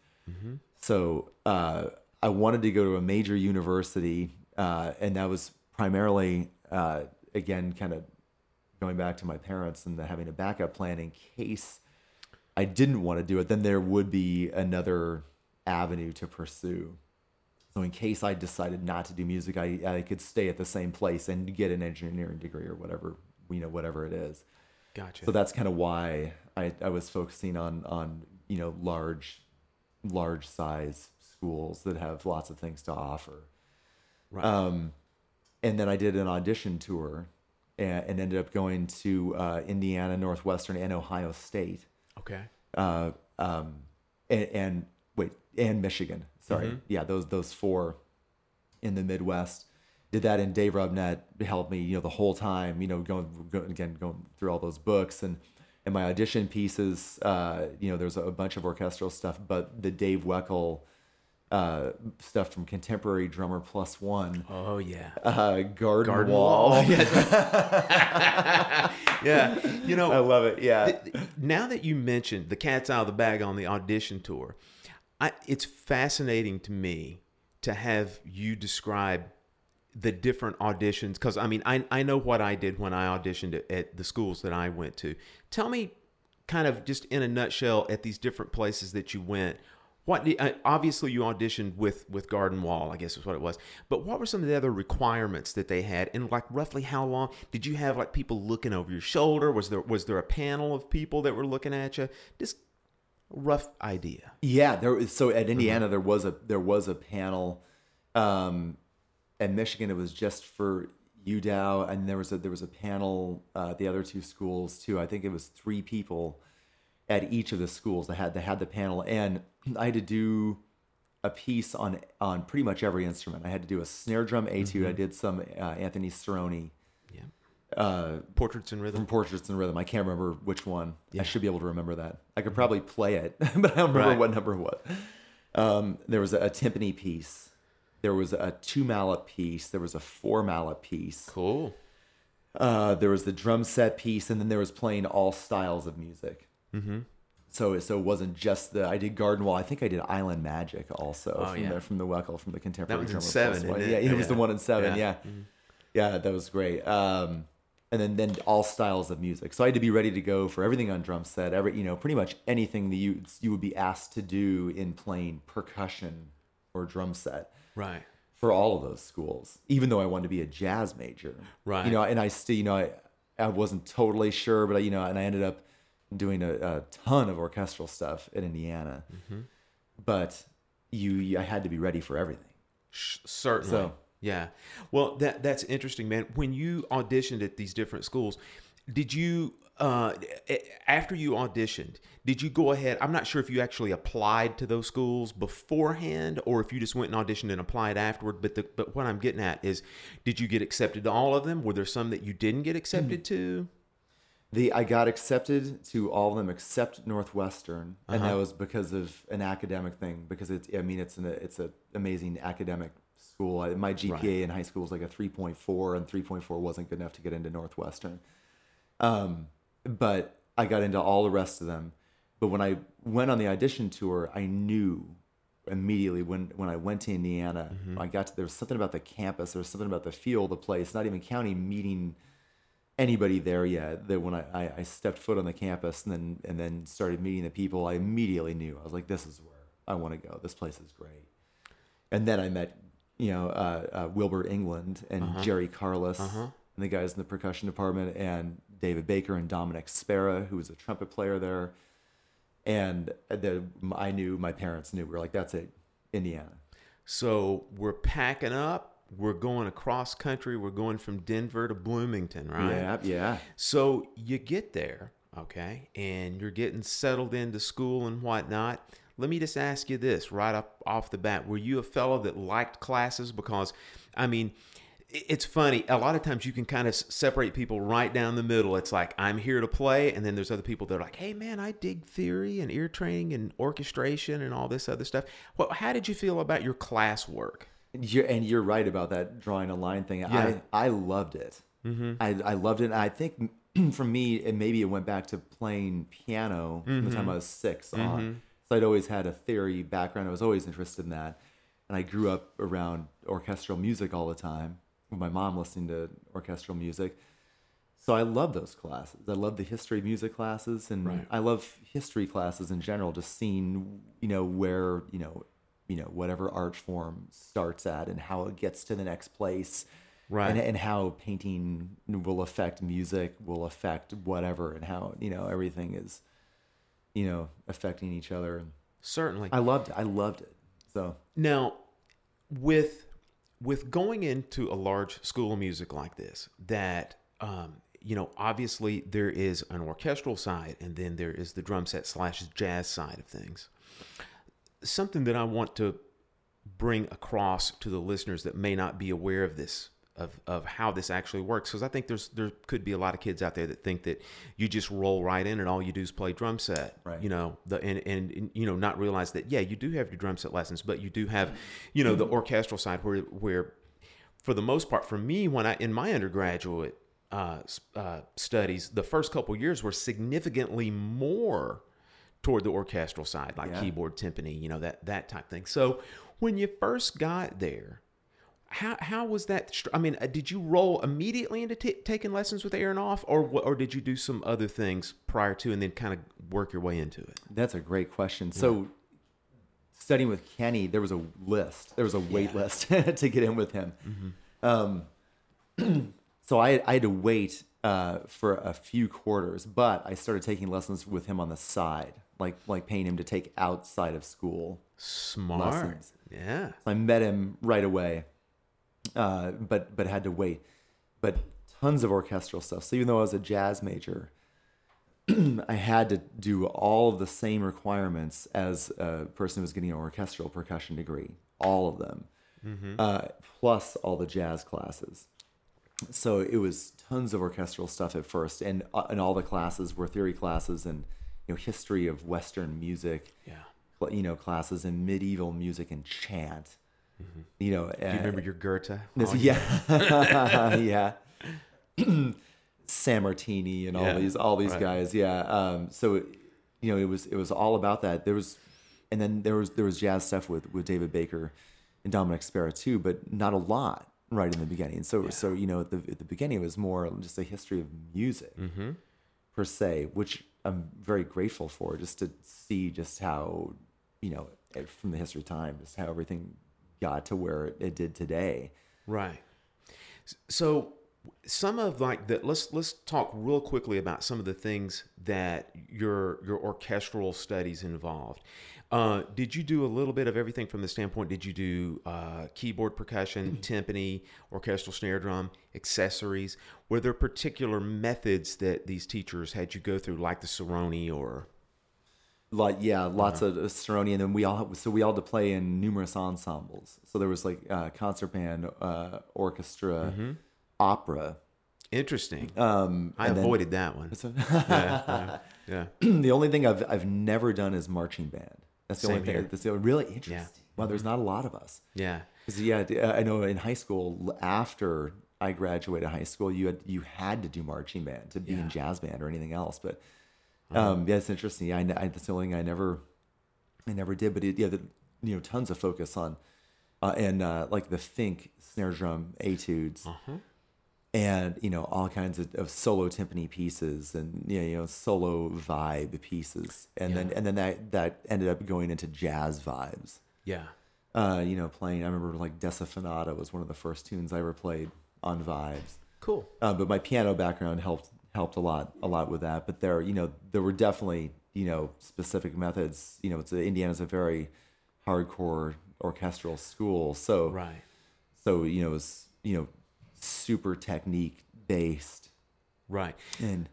So uh, I wanted to go to a major university, uh, and that was primarily uh, again kind of going back to my parents and the, having a backup plan in case I didn't want to do it. Then there would be another avenue to pursue. So in case I decided not to do music, I, I could stay at the same place and get an engineering degree or whatever, you know, whatever it is. Gotcha. So that's kind of why I, I was focusing on, on, you know, large, large size schools that have lots of things to offer. right. Um, and then I did an audition tour and, and ended up going to uh, Indiana, Northwestern, and Ohio State. okay. Uh, um, and, and wait, and Michigan. Sorry, Mhm. yeah, those those four in the Midwest. Did that, and Dave Robnett helped me, you know, the whole time. You know, going, going again, going through all those books and and my audition pieces. Uh, you know, there's a bunch of orchestral stuff, but the Dave Weckl uh, stuff from Contemporary Drummer Plus One. Oh yeah. Uh, Garden, Garden Wall. Wall. Yeah. You know, I love it. Yeah. th- now that you mentioned the cat's out of the bag on the audition tour, I, it's fascinating to me to have you describe the different auditions, because I mean, I, I know what I did when I auditioned at, at the schools that I went to. Tell me, kind of just in a nutshell, at these different places that you went, what the- uh, obviously you auditioned with with Garden Wall, I guess is what it was. But what were some of the other requirements that they had, and like roughly how long did you have like people looking over your shoulder? Was there was there a panel of people that were looking at you? Just a rough idea. Yeah, there was, so at Indiana there was a there was a panel. Um, at Michigan it was just for U D A W, and there was a there was a panel uh, at the other two schools too. I think it was three people at each of the schools that had that had the panel, and I had to do a piece on on pretty much every instrument. I had to do a snare drum etude. I did some uh, Anthony Cerrone. Yeah. Uh, Portraits in Rhythm. From Portraits in Rhythm. I can't remember which one. Yeah. I should be able to remember that. I could probably play it, but I don't remember Right. what number it was. Um, there was a, a timpani piece There was a two mallet piece. There was a four mallet piece. Cool. Uh, there was the drum set piece, and then there was playing all styles of music. Mm-hmm. So, so it wasn't just the. I did Garden Wall. I think I did Island Magic also Oh, from yeah. the from the Weckl from the Contemporary. That was in Drummer seven, Plus one. isn't Yeah, it? it was Yeah. the one in seven. Yeah. Yeah, Mhm. yeah, that was great. Um, and then then all styles of music. So I had to be ready to go for everything on drum set. Every you know pretty much anything that you you would be asked to do in playing percussion or drum set. Right. For all of those schools, even though I wanted to be a jazz major. Right. You know, and I still, you know, I, I wasn't totally sure, but I, you know, and I ended up doing a, a ton of orchestral stuff in Indiana. Mm-hmm. But you, you, I had to be ready for everything. Certainly. So, yeah. Well, that that's interesting, man. When you auditioned at these different schools, did you, uh, after you auditioned, did you go ahead? I'm not sure if you actually applied to those schools beforehand or if you just went and auditioned and applied afterward. But the, but what I'm getting at is, did you get accepted to all of them? Were there some that you didn't get accepted to? The I got accepted to all of them except Northwestern, and Uh-huh. that was because of an academic thing. Because it's, I mean, it's an it's an amazing academic school. I, my G P A Right. in high school was like a three point four, and three point four wasn't good enough to get into Northwestern. Um, but I got into all the rest of them. But when I went on the audition tour, I knew immediately when, when I went to Indiana, Mm-hmm. I got to, there was something about the campus, there was something about the feel of the place, not even counting meeting anybody there yet, that when I, I, I stepped foot on the campus and then and then started meeting the people, I immediately knew. I was like, this is where I want to go. This place is great. And then I met, you know, uh, uh, Wilbur England and Uh-huh. Jerry Carlos Uh-huh. and the guys in the percussion department, and David Baker and Dominic Spera, who was a trumpet player there. And the, I knew, my parents knew. We were like, that's it, Indiana. So we're packing up. We're going across country. We're going from Denver to Bloomington, right? Yeah, yeah. So you get there, okay, and you're getting settled into school and whatnot. Let me just ask you this right up off the bat. Were you a fellow that liked classes? Because, I mean, it's funny. A lot of times you can kind of separate people right down the middle. It's like, I'm here to play. And then there's other people that are like, hey, man, I dig theory and ear training and orchestration and all this other stuff. Well, how did you feel about your class work? You're, and you're right about that drawing a line thing. Yeah. I, I loved it. Mm-hmm. I, I loved it. And I think for me, and maybe it went back to playing piano from the time I was six Mm-hmm. on. So I'd always had a theory background. I was always interested in that. And I grew up around orchestral music all the time, with my mom listening to orchestral music. So I love those classes. I love the history of music classes, and Right. I love history classes in general, just seeing, you know, where, you know, you know, whatever art form starts at and how it gets to the next place. Right. And, and how painting will affect music, will affect whatever, and how, you know, everything is, you know, affecting each other. And Certainly. I loved it. I loved it. So Now, with with going into a large school of music like this, that um, you know, obviously there is an orchestral side, and then there is the drum set slash jazz side of things. Something that I want to bring across to the listeners that may not be aware of this, of of how this actually works, because I think there's there could be a lot of kids out there that think that you just roll right in and all you do is play drum set, Right. you know, the and, and and you know, not realize that yeah, you do have your drum set lessons, but you do have, you know, the orchestral side where where for the most part, for me, when I in my undergraduate uh, uh, studies, the first couple years were significantly more toward the orchestral side, like Yeah. keyboard, timpani, you know, that that type thing. So when you first got there, how how was that? str- I mean, uh, did you roll immediately into t- taking lessons with Aronoff, or wha- or did you do some other things prior to and then kind of work your way into it? that's a great question. So studying with Kenny, there was a list. There was a wait Yeah. list to get in with him. Um, so I, I had to wait uh, for a few quarters, but I started taking lessons with him on the side, like like paying him to take outside of school. Smart, Lessons. yeah. So I met him right away, uh, but but had to wait. But tons of orchestral stuff. So even though I was a jazz major, I had to do all of the same requirements as a person who was getting an orchestral percussion degree, all of them, uh, plus all the jazz classes. So it was tons of orchestral stuff at first, and uh, and all the classes were theory classes and, you know, history of Western music, Yeah. you know, classes in medieval music and chant. Mm-hmm. You know, do you remember your Goethe? This, oh, yeah, yeah. Sammartini and all yeah, these all these right. guys. Yeah. Um, so, you know, it was it was all about that. There was, and then there was there was jazz stuff with, with David Baker and Dominic Sparrow too, but not a lot right in the beginning. So yeah. so you know at the at the beginning it was more just a history of music mm-hmm. per se, which I'm very grateful for, just to see just how, you know, from the history of time, just how everything got to where it, it did today. Right. So some of like the let's let's talk real quickly about some of the things that your your orchestral studies involved. Uh, did you do a little bit of everything from the standpoint? Did you do uh, keyboard percussion, timpani, orchestral snare drum, accessories? Were there particular methods that these teachers had you go through, like the Cerrone or? Like yeah, lots uh-huh. of Cerrone, and then we all so we all had to play in numerous ensembles. So there was like uh, concert band, uh, orchestra, mm-hmm. opera. Interesting. Um, I avoided then, that one. So, yeah, yeah. yeah. The only thing I've I've never done is marching band. That's the Same only thing. here. That's the, really interesting. Yeah. Well, there's not a lot of us. Yeah. Because yeah, I know in high school, after I graduated high school, you had you had to do marching band to be yeah. in jazz band or anything else. But um, uh-huh. yeah, it's interesting. I, I that's the only thing I never I never did. But it, yeah, the, you know, tons of focus on uh, and uh, like the Fink snare drum etudes. Uh-huh. And, you know, all kinds of, of solo timpani pieces and, you know, you know solo vibe pieces. And yeah. then and then that, that ended up going into jazz vibes. Yeah. Uh, you know, playing, I remember like Desafinata was one of the first tunes I ever played on vibes. Cool. Uh, but my piano background helped helped a lot, a lot with that. But there, you know, there were definitely, you know, specific methods. You know, it's a, Indiana's a very hardcore orchestral school. So, right. So, you know, it was, you know, super technique based. Right. And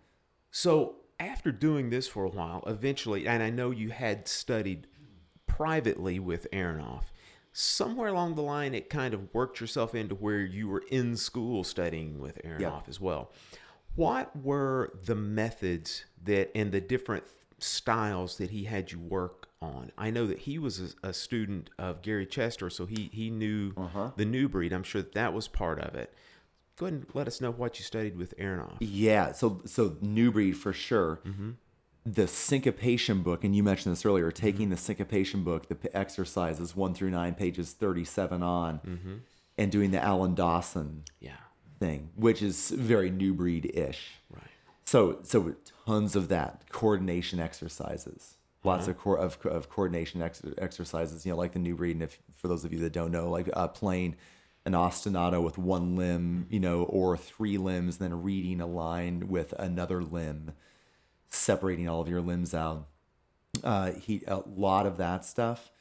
so after doing this for a while, eventually, and I know you had studied privately with Aronoff, somewhere along the line, it kind of worked yourself into where you were in school studying with Aronoff yep. as well. What were the methods that and the different styles that he had you work on? I know that he was a, a student of Gary Chester, so he, he knew uh-huh. the new breed. I'm sure that, that was part of it. Go ahead and let us know what you studied with Aronoff. Yeah, so so new breed for sure. Mm-hmm. The syncopation book, and you mentioned this earlier, taking mm-hmm. the syncopation book, the exercises one through nine, pages thirty-seven on, mm-hmm. and doing the Alan Dawson yeah. thing, which is very new breed-ish. Right. So so tons of that, coordination exercises. Lots uh-huh. of, co- of of coordination ex- exercises, you know, like the new breed. And if for those of you that don't know, like uh, playing an ostinato with one limb, you know, or three limbs, then reading a line with another limb, separating all of your limbs out. Uh, he a lot of that stuff.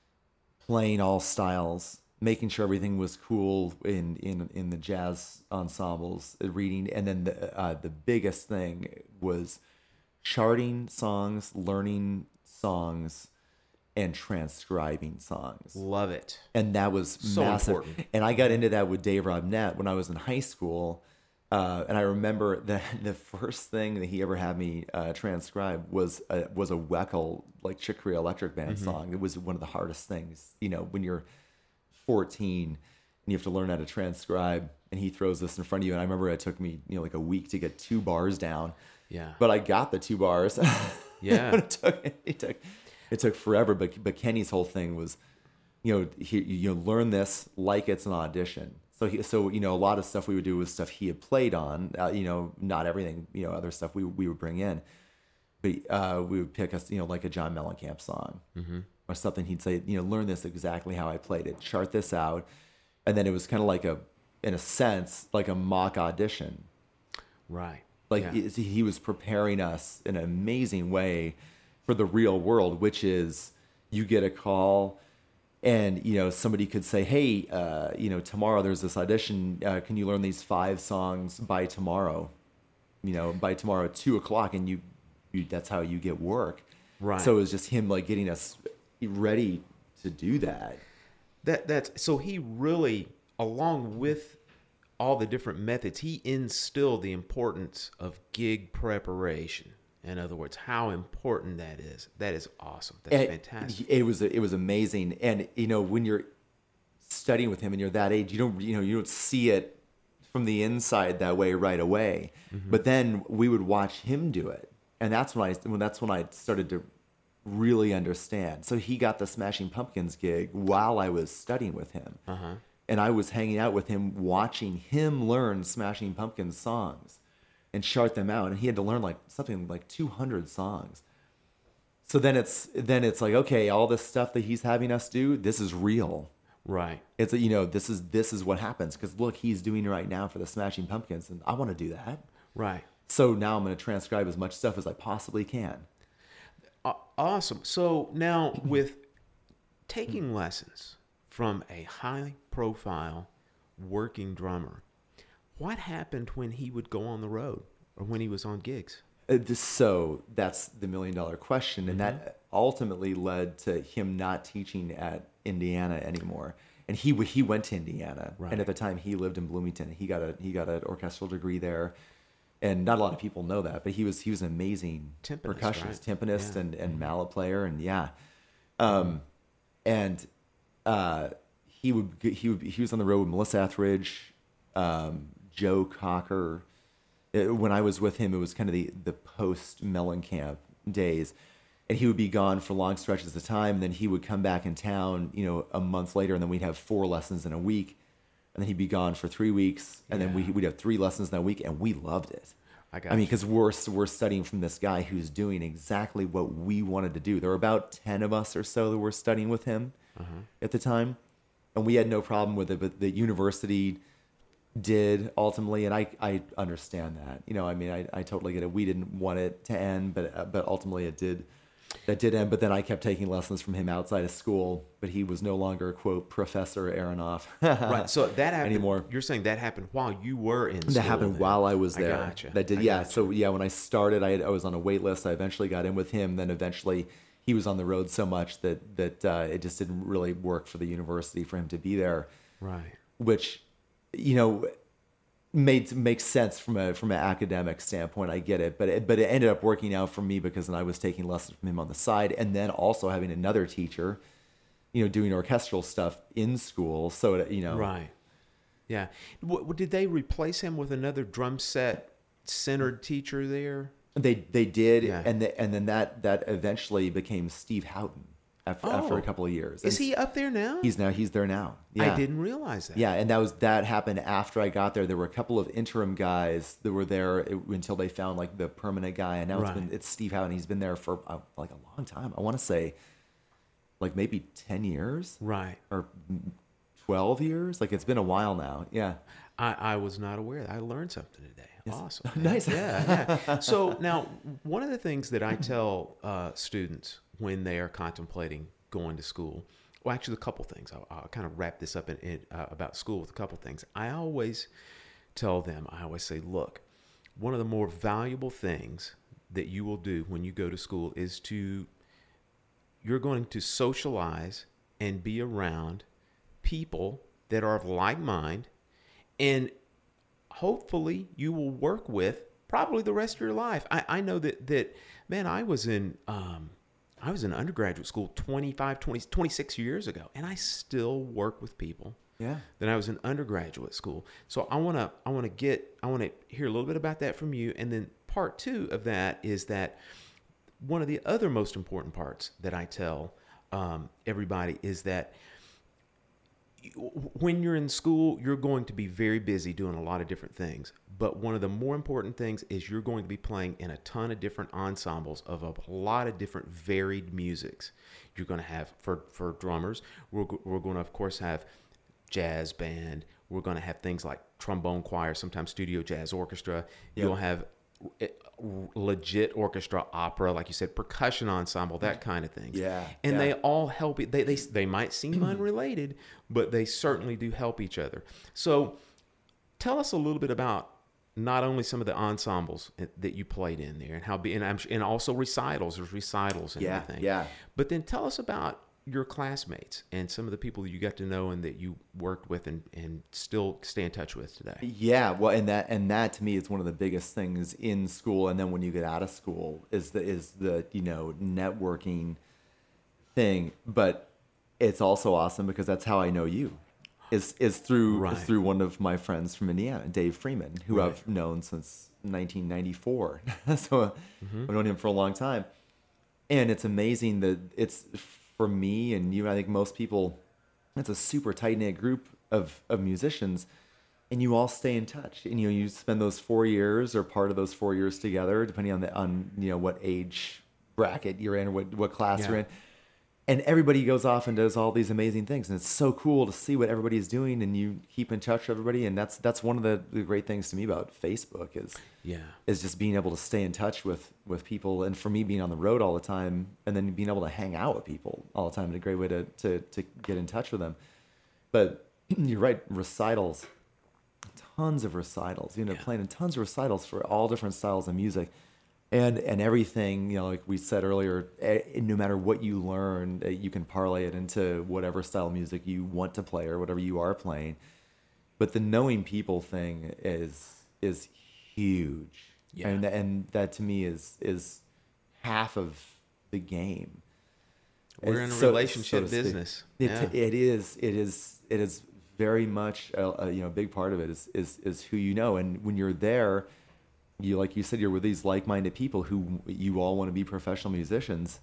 Playing all styles, making sure everything was cool in in in the jazz ensembles. Reading, and then the uh, the biggest thing was charting songs, learning songs, and transcribing songs. Love it. And that was so massive. important. And I got into that with Dave Robnett when I was in high school. Uh, and I remember that the first thing that he ever had me uh, transcribe was a, was a Weckl, like Chick Corea Electric Band mm-hmm. song. It was one of the hardest things, you know, when you're fourteen and you have to learn how to transcribe, and he throws this in front of you. And I remember it took me, you know, like a week to get two bars down. Yeah. But I got the two bars. Yeah. it took it took it took forever. But but Kenny's whole thing was, you know, he, you learn this like it's an audition. So he, so you know, a lot of stuff we would do was stuff he had played on. Uh, you know, not everything. You know, other stuff we we would bring in. But uh, we would pick us, you know, like a John Mellencamp song mm-hmm. or something. He'd say, you know, learn this exactly how I played it. Chart this out, and then it was kind of like a, in a sense, like a mock audition. Right. Like yeah. it, he was preparing us in an amazing way for the real world, which is you get a call. And, you know, somebody could say, hey, uh, you know, tomorrow there's this audition. Uh, can you learn these five songs by tomorrow? You know, by tomorrow at two o'clock. And you, you, that's how you get work. Right. So it was just him, like, getting us ready to do that. That that's so he really, along with all the different methods, he instilled the importance of gig preparation. In other words, how important that is. That is awesome. That's and fantastic. It was it was amazing. And, you know, when you're studying with him and you're that age, you don't, you know, you don't see it from the inside that way right away. Mm-hmm. But then we would watch him do it. And that's when I, when that's when I started to really understand. So he got the Smashing Pumpkins gig while I was studying with him. Uh-huh. And I was hanging out with him, watching him learn Smashing Pumpkins songs and chart them out. And he had to learn like something like two hundred songs. So then it's then it's like, okay, all this stuff that he's having us do, this is real. Right. It's, you know, this is this is what happens. Because look, he's doing it right now for the Smashing Pumpkins, and I want to do that. Right. So now I'm going to transcribe as much stuff as I possibly can. Uh, awesome. So now with taking lessons from a high-profile working drummer, what happened when he would go on the road or when he was on gigs? Uh, this, so that's the million-dollar question, and mm-hmm. that ultimately led to him not teaching at Indiana anymore. And he he went to Indiana, right. And at the time he lived in Bloomington. He got a he got an orchestral degree there, and not a lot of people know that, but he was he was an amazing timpanist, percussionist, right? timpanist, yeah. and and mallet player, and yeah, um, and uh, he would he would he was on the road with Melissa Etheridge, um, Joe Cocker. It, when I was with him, it was kind of the the post Mellencamp days. And he would be gone for long stretches of time. And then he would come back in town, you know, a month later, and then we'd have four lessons in a week. And then he'd be gone for three weeks, and yeah. then we, we'd have three lessons in a week, and we loved it. I got I mean, because we're we're studying from this guy who's doing exactly what we wanted to do. There were about ten of us or so that were studying with him uh-huh. at the time, and we had no problem with it. But the university did ultimately, and I I understand that. You know, I mean, I, I totally get it. We didn't want it to end, but uh, but ultimately it did. That did end, but then I kept taking lessons from him outside of school, but he was no longer, quote, Professor Aronoff. Right, so that happened, anymore. You're saying that happened while you were in school? That happened then. While I was there. I gotcha. That did, I yeah. gotcha. So, yeah, when I started, I, had, I was on a wait list. I eventually got in with him. Then eventually he was on the road so much that, that uh, it just didn't really work for the university for him to be there. Right. Which, you know... made makes sense from a from an academic standpoint. I get it, but it, but it ended up working out for me because then I was taking lessons from him on the side, and then also having another teacher, you know, doing orchestral stuff in school. So it, you know, right, yeah. W- did they replace him with another drum set centered teacher there? They they did, yeah. and the, and then that that eventually became Steve Houghton. After, oh. after a couple of years. Is and he up there now? He's now he's there now. Yeah. I didn't realize that. Yeah, and that was that happened after I got there. There were a couple of interim guys that were there until they found like the permanent guy, and now right. it's been it's Steve Houghton. He's been there for uh, like a long time. I want to say like maybe ten years, right, or twelve years. Like it's been a while now. Yeah, I, I was not aware. I learned something today. Yes. Awesome. Nice. Yeah, yeah. So now, one of the things that I tell uh, students when they are contemplating going to school, well, actually, a couple things. I'll, I'll kind of wrap this up in, in, uh, about school with a couple things. I always tell them, I always say, look, one of the more valuable things that you will do when you go to school is to, you're going to socialize and be around people that are of like mind, and hopefully you will work with probably the rest of your life. I, I know that, that, man, I was in, um, I was in undergraduate school twenty-five, twenty, twenty-six years ago, and I still work with people yeah. that I was in undergraduate school. So I want to, I want to get, I want to hear a little bit about that from you. And then part two of that is that one of the other most important parts that I tell um, everybody is that when you're in school, you're going to be very busy doing a lot of different things. But one of the more important things is you're going to be playing in a ton of different ensembles of a lot of different varied musics. You're going to have, for, for drummers, we're, we're going to, of course, have jazz band. We're going to have things like trombone choir, sometimes studio jazz orchestra. Yep. You'll have legit orchestra, opera, like you said, percussion ensemble, that kind of thing. Yeah. And yeah. they all help it. They, they, they might seem unrelated, but they certainly do help each other. So tell us a little bit about not only some of the ensembles that you played in there and how, be, and, I'm, and also recitals, there's recitals and yeah, everything. Yeah. But then tell us about your classmates and some of the people that you got to know and that you worked with and, and still stay in touch with today. Yeah, well, and that and that to me is one of the biggest things in school, and then when you get out of school is the is the you know networking thing. But it's also awesome because that's how I know you. is is through Right. is through one of my friends from Indiana, Dave Freeman, who Right. I've known since nineteen ninety-four. So Mm-hmm. I've known him for a long time, and it's amazing that it's for me and you. I think most people, it's a super tight knit group of of musicians, and you all stay in touch. And you know, you spend those four years or part of those four years together, depending on the on you know what age bracket you're in or what what class Yeah. you're in. And everybody goes off and does all these amazing things, and it's so cool to see what everybody's doing, and you keep in touch with everybody. And that's that's one of the, the great things to me about Facebook is Yeah. is just being able to stay in touch with with people. And for me, being on the road all the time, and then being able to hang out with people all the time, is a great way to to to get in touch with them. But you're right, recitals, tons of recitals. You know, Yeah. playing in tons of recitals for all different styles of music. And and everything, you know, like we said earlier, eh, no matter what you learn, eh, you can parlay it into whatever style of music you want to play or whatever you are playing. But the knowing people thing is is huge, Yeah. and and that to me is is half of the game. We're Eh, in a so- relationship so to speak. business. It, Yeah. it is it is it is very much a, a, you know a big part of it is is is who you know, and when you're there. You like you said, you're with these like-minded people who you all want to be professional musicians,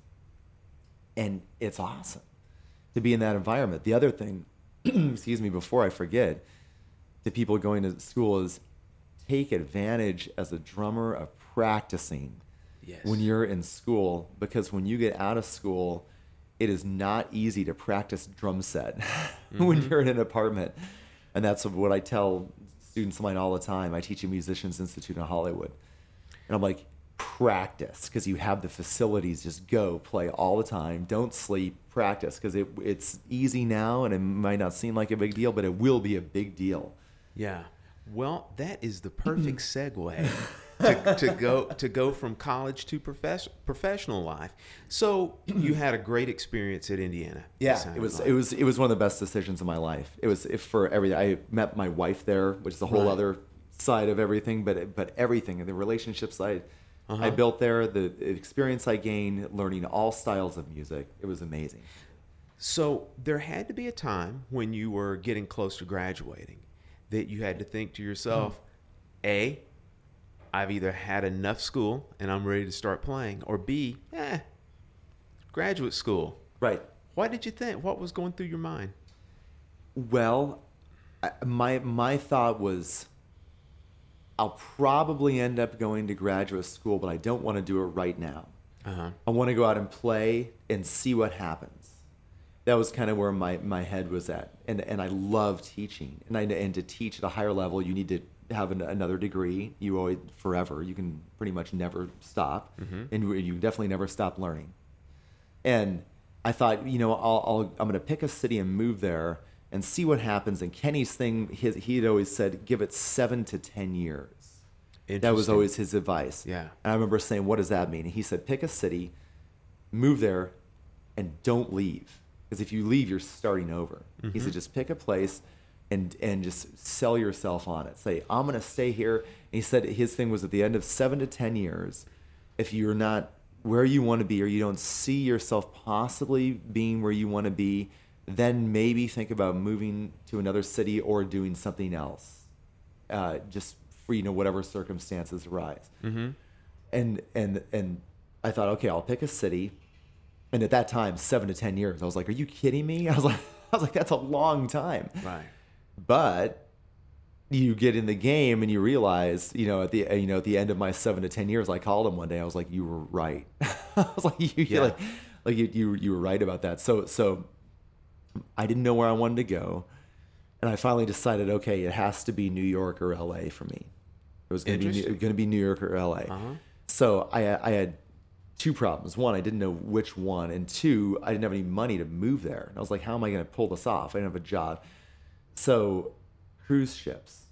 and it's awesome to be in that environment. The other thing, excuse me, before I forget, to people going to school is take advantage as a drummer of practicing Yes. when you're in school, because when you get out of school, it is not easy to practice drum set when Mm-hmm. you're in an apartment, and that's what I tell students of mine all the time. I teach at Musicians Institute in Hollywood, and I'm like, practice, because you have the facilities. Just go play all the time. Don't sleep. Practice, because it it's easy now, and it might not seem like a big deal, but it will be a big deal. Yeah. Well, that is the perfect segue to, to go to go from college to profess, professional life. So you had a great experience at Indiana. Yeah, sounded it was like. it was it was one of the best decisions of my life. It was if for everything. I met my wife there, which is a whole Right. other side of everything. But but everything, the relationship side, Uh-huh. I built there. The experience I gained, learning all styles of music, it was amazing. So there had to be a time when you were getting close to graduating that you had to think to yourself, A, I've either had enough school and I'm ready to start playing, or B, eh, graduate school. Right. What did you think? What was going through your mind? Well, I- my my thought was, I'll probably end up going to graduate school, but I don't want to do it right now. Uh-huh. I want to go out and play and see what happens. That was kind of where my, my head was at. And and I love teaching. And I and to teach at a higher level, you need to have an, another degree. You always forever. You can pretty much never stop, Mm-hmm. and you- you definitely never stop learning. And I thought, you know, I'll, I'll I'm going to pick a city and move there and see what happens. And Kenny's thing, his, he had always said, give it seven to ten years. That was Interesting. always his advice. Yeah. And I remember saying, what does that mean? And he said, pick a city, move there, and don't leave. Because if you leave, you're starting over. He said, just pick a place and and just sell yourself on it. Say, I'm going to stay here. And he said his thing was at the end of seven to ten years, if you're not where you want to be or you don't see yourself possibly being where you want to be, then maybe think about moving to another city or doing something else. Uh, just for, you know, whatever circumstances arise. Mm-hmm. And and and I thought, okay, I'll pick a city. And at that time, seven to ten years, I was like, "Are you kidding me?" I was like, "I was like, that's a long time." Right. But you get in the game and you realize, you know, at the you know at the end of my seven to ten years, I called him one day. I was like, "You were right." I was like, "You Yeah. like, like you, you you were right about that." So so I didn't know where I wanted to go, and I finally decided, okay, it has to be New York or L A for me. It was going to be Interesting. going to be New York or L A. Uh-huh. So I I had two problems. One, I didn't know which one, and two, I didn't have any money to move there. And I was like, how am I going to pull this off? I didn't have a job. So cruise ships.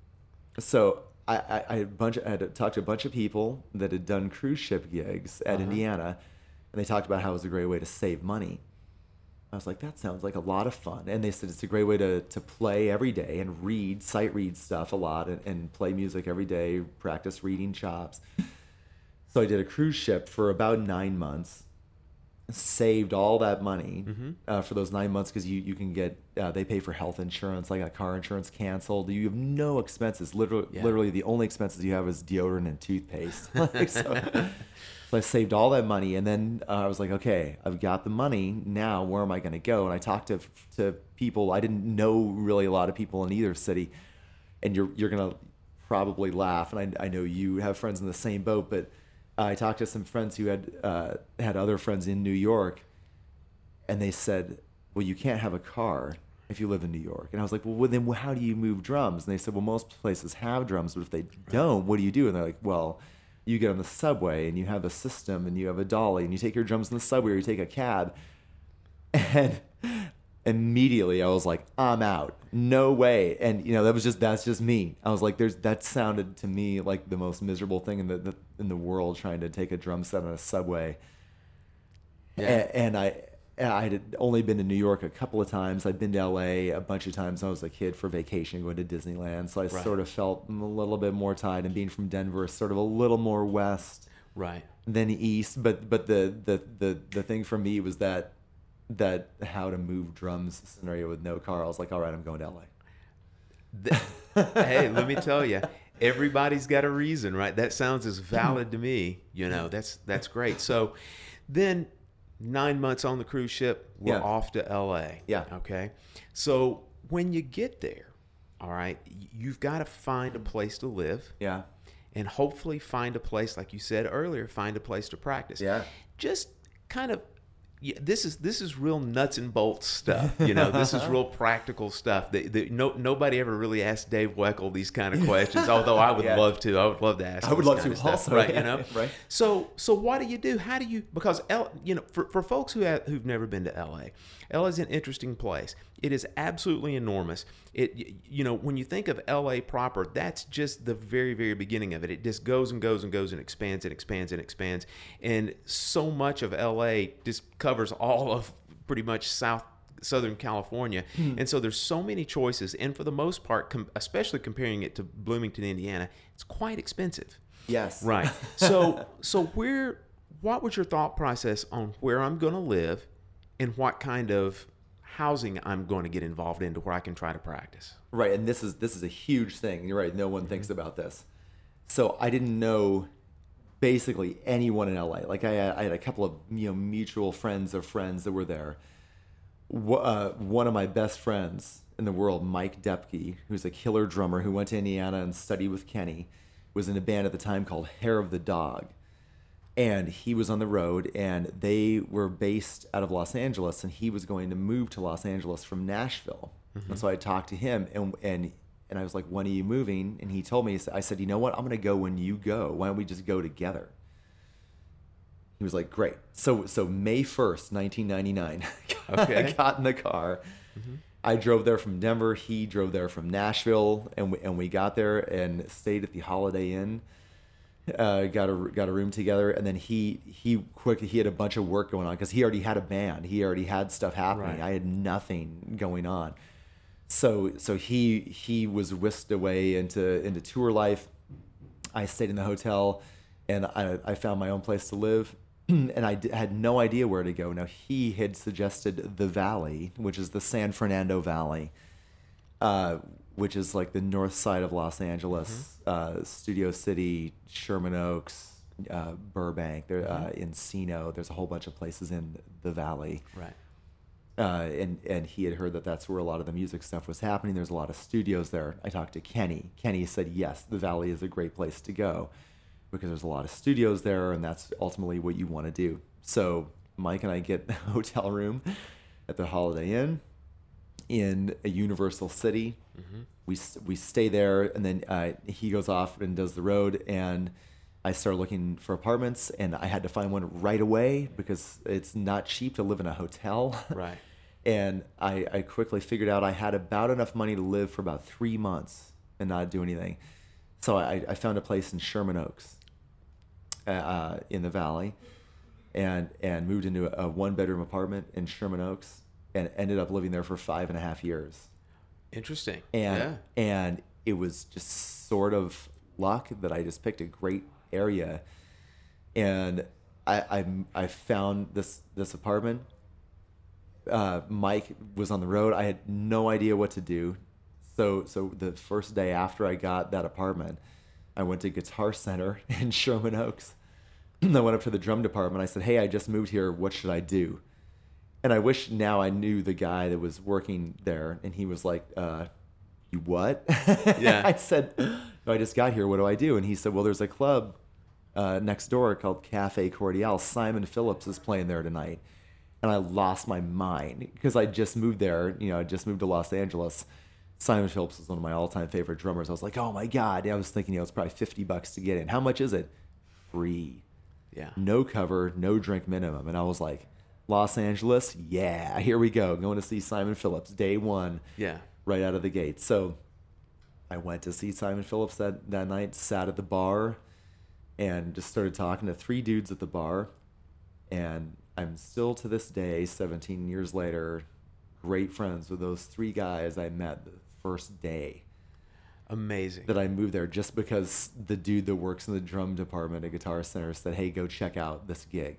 So I, I, I, had a bunch of, I had to talk to a bunch of people that had done cruise ship gigs at Uh-huh. Indiana, and they talked about how it was a great way to save money. I was like, that sounds like a lot of fun. And they said it's a great way to, to play every day and read, sight read stuff a lot, and, and play music every day, practice reading chops. So I did a cruise ship for about nine months. saved all that money Mm-hmm. uh, for those nine months because you, you can get, uh, they pay for health insurance. I got car insurance canceled. You have no expenses. Literally, Yeah. literally the only expenses you have is deodorant and toothpaste. Like, so, so I saved all that money. And then uh, I was like, okay, I've got the money. Now where am I going to go? And I talked to to people. I didn't know really a lot of people in either city. And you're, you're going to probably laugh. And I, I know you have friends in the same boat, but I talked to some friends who had uh, had other friends in New York, and they said, well, you can't have a car if you live in New York. And I was like, well, then how do you move drums? And they said, well, most places have drums, but if they don't, what do you do? And they're like, well, you get on the subway, and you have a system, and you have a dolly, and you take your drums in the subway, or you take a cab. And immediately I was like, I'm out. No way. And you know, that was just that's just me. I was like, there's that sounded to me like the most miserable thing in the, the in the world, trying to take a drum set on a subway. Yeah. And, and I I had only been to New York a couple of times. I'd been to L A a bunch of times when I was a kid for vacation, going to Disneyland. So I Right. sort of felt a little bit more tied, and being from Denver, sort of a little more west Right. than east. But but the the the, the thing for me was that that how to move drums scenario with no car. I was like, all right, I'm going to L A. Hey, let me tell you, everybody's got a reason, right? That sounds as valid to me. You know, that's that's great. So then nine months on the cruise ship, we're Yeah. off to L A. Yeah. Okay. So when you get there, all right, you've got to find a place to live. Yeah. And hopefully find a place, like you said earlier, find a place to practice. Yeah. Just kind of, yeah, this is this is real nuts and bolts stuff. You know, this is real practical stuff. That, that no nobody ever really asked Dave Weckl these kind of questions. Although I would Yeah. love to. I would love to ask. I would this love kind to of stuff, also, right? yeah, You know, right. So so what do you do? How do you? Because L, you know, for for folks who have who've never been to L A, L A is an interesting place. It is absolutely enormous. It you know when you think of L A proper, that's just the very very beginning of it. It just goes and goes and goes and expands and expands and expands, and so much of L A just covers all of pretty much South Southern California, Hmm. and so there's so many choices. And for the most part, com- especially comparing it to Bloomington, Indiana, it's quite expensive. Yes. Right. So so where what was your thought process on where I'm going to live and what kind of housing I'm going to get involved in to where I can try to practice? Right, and this is this is a huge thing. You're right. No one thinks about this. So I didn't know basically anyone in L A. Like I had, I had a couple of you know mutual friends of friends that were there. Wh- Uh, one of my best friends in the world, Mike Depke, who's a killer drummer who went to Indiana and studied with Kenny, was in a band at the time called Hair of the Dog. And he was on the road, and they were based out of Los Angeles, and he was going to move to Los Angeles from Nashville. Mm-hmm. And so I talked to him, and and and I was like, when are you moving? And he told me, I said, you know what? I'm going to go when you go. Why don't we just go together? He was like, great. So so May first, nineteen ninety-nine, Okay. I got in the car. Mm-hmm. I drove there from Denver. He drove there from Nashville, and we, and we got there and stayed at the Holiday Inn. Uh, got a got a room together, and then he he quickly he had a bunch of work going on because he already had a band. He already had stuff happening. Right. I had nothing going on. So so he he was whisked away into into tour life. I stayed in the hotel, and I I found my own place to live, and I d- had no idea where to go. Now he had suggested the Valley, which is the San Fernando Valley. Uh, which is like the north side of Los Angeles, mm-hmm. uh, Studio City, Sherman Oaks, uh, Burbank, there, Mm-hmm. uh, Encino. There's a whole bunch of places in the valley. Right. Uh, and, and he had heard that that's where a lot of the music stuff was happening. There's a lot of studios there. I talked to Kenny. Kenny said, yes, the valley is a great place to go because there's a lot of studios there, and that's ultimately what you want to do. So Mike and I get a hotel room at the Holiday Inn in a Universal City. Mm-hmm. We we stay there, and then uh, he goes off and does the road, and I started looking for apartments, and I had to find one right away because it's not cheap to live in a hotel. Right. And I, I quickly figured out I had about enough money to live for about three months and not do anything. So I, I found a place in Sherman Oaks, uh, in the valley, and and moved into a one bedroom apartment in Sherman Oaks, and ended up living there for five and a half years. Interesting. And yeah. and it was just sort of luck that I just picked a great area, and I, I I found this this apartment. Uh, Mike was on the road. I had no idea what to do. So so the first day after I got that apartment, I went to Guitar Center in Sherman Oaks. I went up to the drum department. I said, "Hey, I just moved here. What should I do?" And I wish now I knew the guy that was working there. And he was like, uh, "You what?" Yeah. I said, "No, I just got here. What do I do?" And he said, "Well, there's a club uh, next door called Cafe Cordial. Simon Phillips is playing there tonight." And I lost my mind because I just moved there. You know, I just moved to Los Angeles. Simon Phillips is one of my all-time favorite drummers. I was like, "Oh my God." I was thinking, you know, it's probably fifty bucks to get in. How much is it? Free. Yeah. No cover, no drink minimum. And I was like, Los Angeles? Yeah, here we go. Going to see Simon Phillips, day one. Yeah. Right out of the gate. So I went to see Simon Phillips that, that night, sat at the bar, and just started talking to three dudes at the bar. And I'm still to this day, seventeen years later, great friends with those three guys I met the first day. Amazing. That I moved there just because the dude that works in the drum department at Guitar Center said, "Hey, go check out this gig."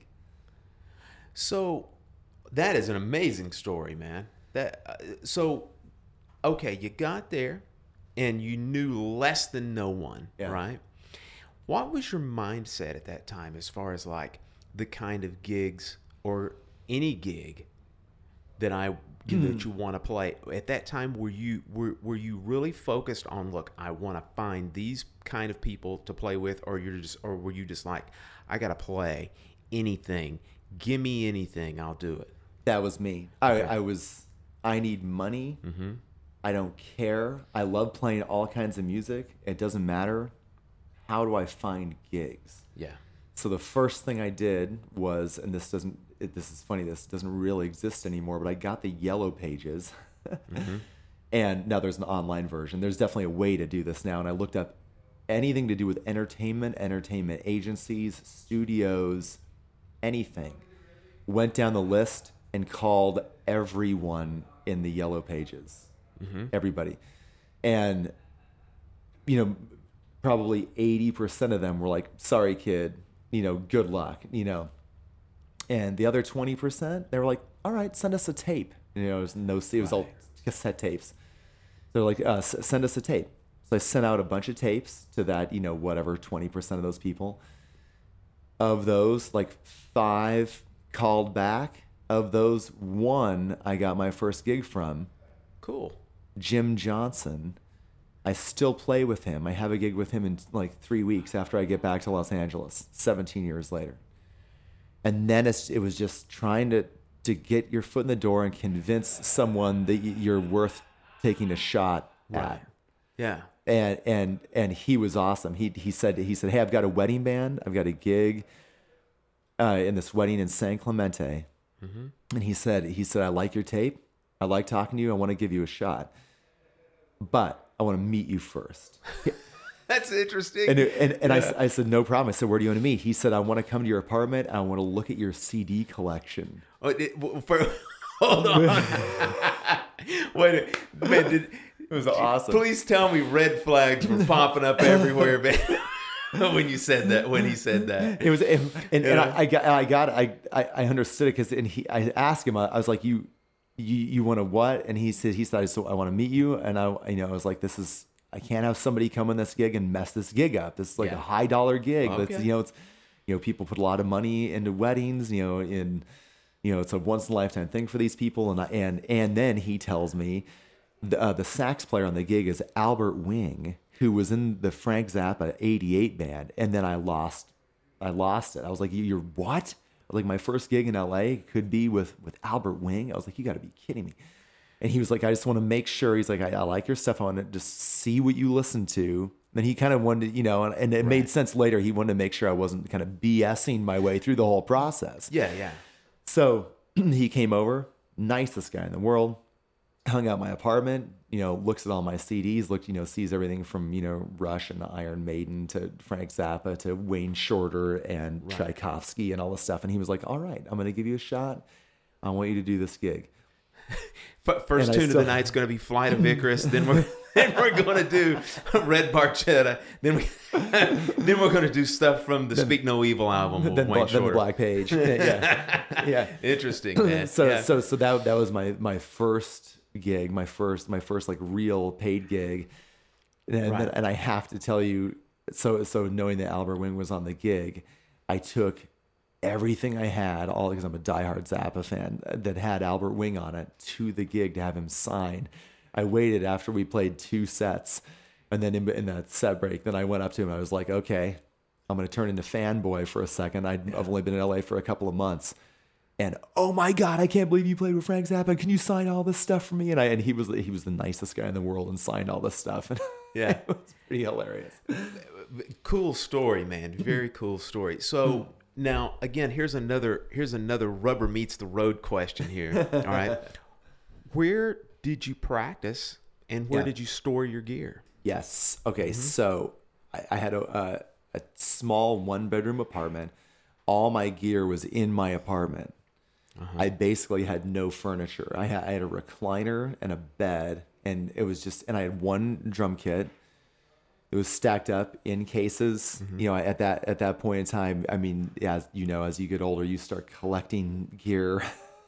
So that is an amazing story, man. That uh, so okay, you got there and you knew less than no one, Yeah. right? What was your mindset at that time as far as like the kind of gigs or any gig that I that you want to play at that time? Were you were were you really focused on, look, I want to find these kind of people to play with, or you're just or were you just like, I got to play anything, give me anything, I'll do it? That was me. I, I was, I need money. Mm-hmm. I don't care. I love playing all kinds of music. It doesn't matter. How do I find gigs? Yeah. So the first thing I did was, and this doesn't, it, this is funny, this doesn't really exist anymore, but I got the Yellow Pages. Mm-hmm. And now there's an online version. There's definitely a way to do this now. And I looked up anything to do with entertainment, entertainment agencies, studios, anything. Went down the list and called everyone in the Yellow Pages. Mm-hmm. Everybody. And, you know, probably eighty percent of them were like, "Sorry, kid, you know, good luck," you know. And the other twenty percent, they were like, "All right, send us a tape." You know, it was no, it was all cassette tapes. They're like, uh, "Send us a tape." So I sent out a bunch of tapes to that, you know, whatever, twenty percent of those people. Of those, like five called back. Of those, one I got my first gig from. Cool. Jim Johnson. I still play with him. I have a gig with him in like three weeks after I get back to Los Angeles, seventeen years later. And then it's, it was just trying to, to get your foot in the door and convince someone that you're worth taking a shot at. Right. Yeah. And and and he was awesome. He he said he said, "Hey, I've got a wedding band. I've got a gig uh, in this wedding in San Clemente." Mm-hmm. And he said he said, "I like your tape. I like talking to you. I want to give you a shot, but I want to meet you first." That's interesting. And and, and yeah. I, I said, "No problem." I said, "Where do you want to meet?" He said, "I want to come to your apartment. And I want to look at your C D collection." Oh, it, for, hold on. Wait, man, did, it was awesome. Please tell me red flags were popping up everywhere, man. When you said that, when he said that, it was, and, and, yeah. and I, I got, I got, I, I, I understood it because, and he, I asked him, I, I was like, "You, you, you want to what?" And he said, he said, "So I want to meet you." And I, you know, I was like, "This is, I can't have somebody come on this gig and mess this gig up. This is like yeah. a high dollar gig. Okay. That's, you know, it's, you know, people put a lot of money into weddings. You know, in, you know, it's a once in a lifetime thing for these people." And I, and and then he tells me, the, uh, the sax player on the gig is Albert Wing, who was in the Frank Zappa eighty-eight band. And then I lost, I lost it. I was like, "You're what?" Like, my first gig in L A could be with, with Albert Wing. I was like, "You got to be kidding me." And he was like, "I just want to make sure." He's like, I, I like your stuff. I want to just see what you listen to. And he kind of wanted, you know, and, and it right. made sense later. He wanted to make sure I wasn't kind of BSing my way through the whole process. Yeah, yeah. So he came over, nicest guy in the world, hung out in my apartment, you know, looks at all my C Ds, looked, you know, sees everything from, you know, Rush and Iron Maiden to Frank Zappa to Wayne Shorter and right. Tchaikovsky and all this stuff. And he was like, "All right, I'm going to give you a shot. I want you to do this gig." First And I tune of still- the night's going to be Flight of Icarus. Then we're then we're going to do Red Barchetta. Then we then we're going to do stuff from the Then- Speak No Evil album. With then, Wayne then the Shorter. Black Page. Yeah, yeah. Interesting, man. So Yeah. so so that that was my my first gig, my first my first like real paid gig, and Right. then, and I have to tell you, so so knowing that Albert Wing was on the gig, I took everything I had, all because I'm a diehard Zappa fan, that had Albert Wing on it, to the gig to have him sign. I waited after we played two sets, and then in, in that set break, then I went up to him. I was like, okay, I'm going to turn into fanboy for a second. I'd, I've only been in L A for a couple of months. And oh my God, I can't believe you played with Frank Zappa. Can you sign all this stuff for me? And I and he was he was the nicest guy in the world and signed all this stuff. And Yeah. it was pretty hilarious. Cool story, man. Very cool story. So now, again, here's another here's another rubber meets the road question here. All right, where did you practice, and where Yeah. did you store your gear? Yes. Okay. Mm-hmm. So I, I had a, a a small one bedroom apartment. All my gear was in my apartment. Uh-huh. I basically had no furniture. I had I had a recliner and a bed, and it was just and I had one drum kit. It was stacked up in cases. Mm-hmm. You know, at that at that point in time, I mean, as you know, as you get older, you start collecting gear.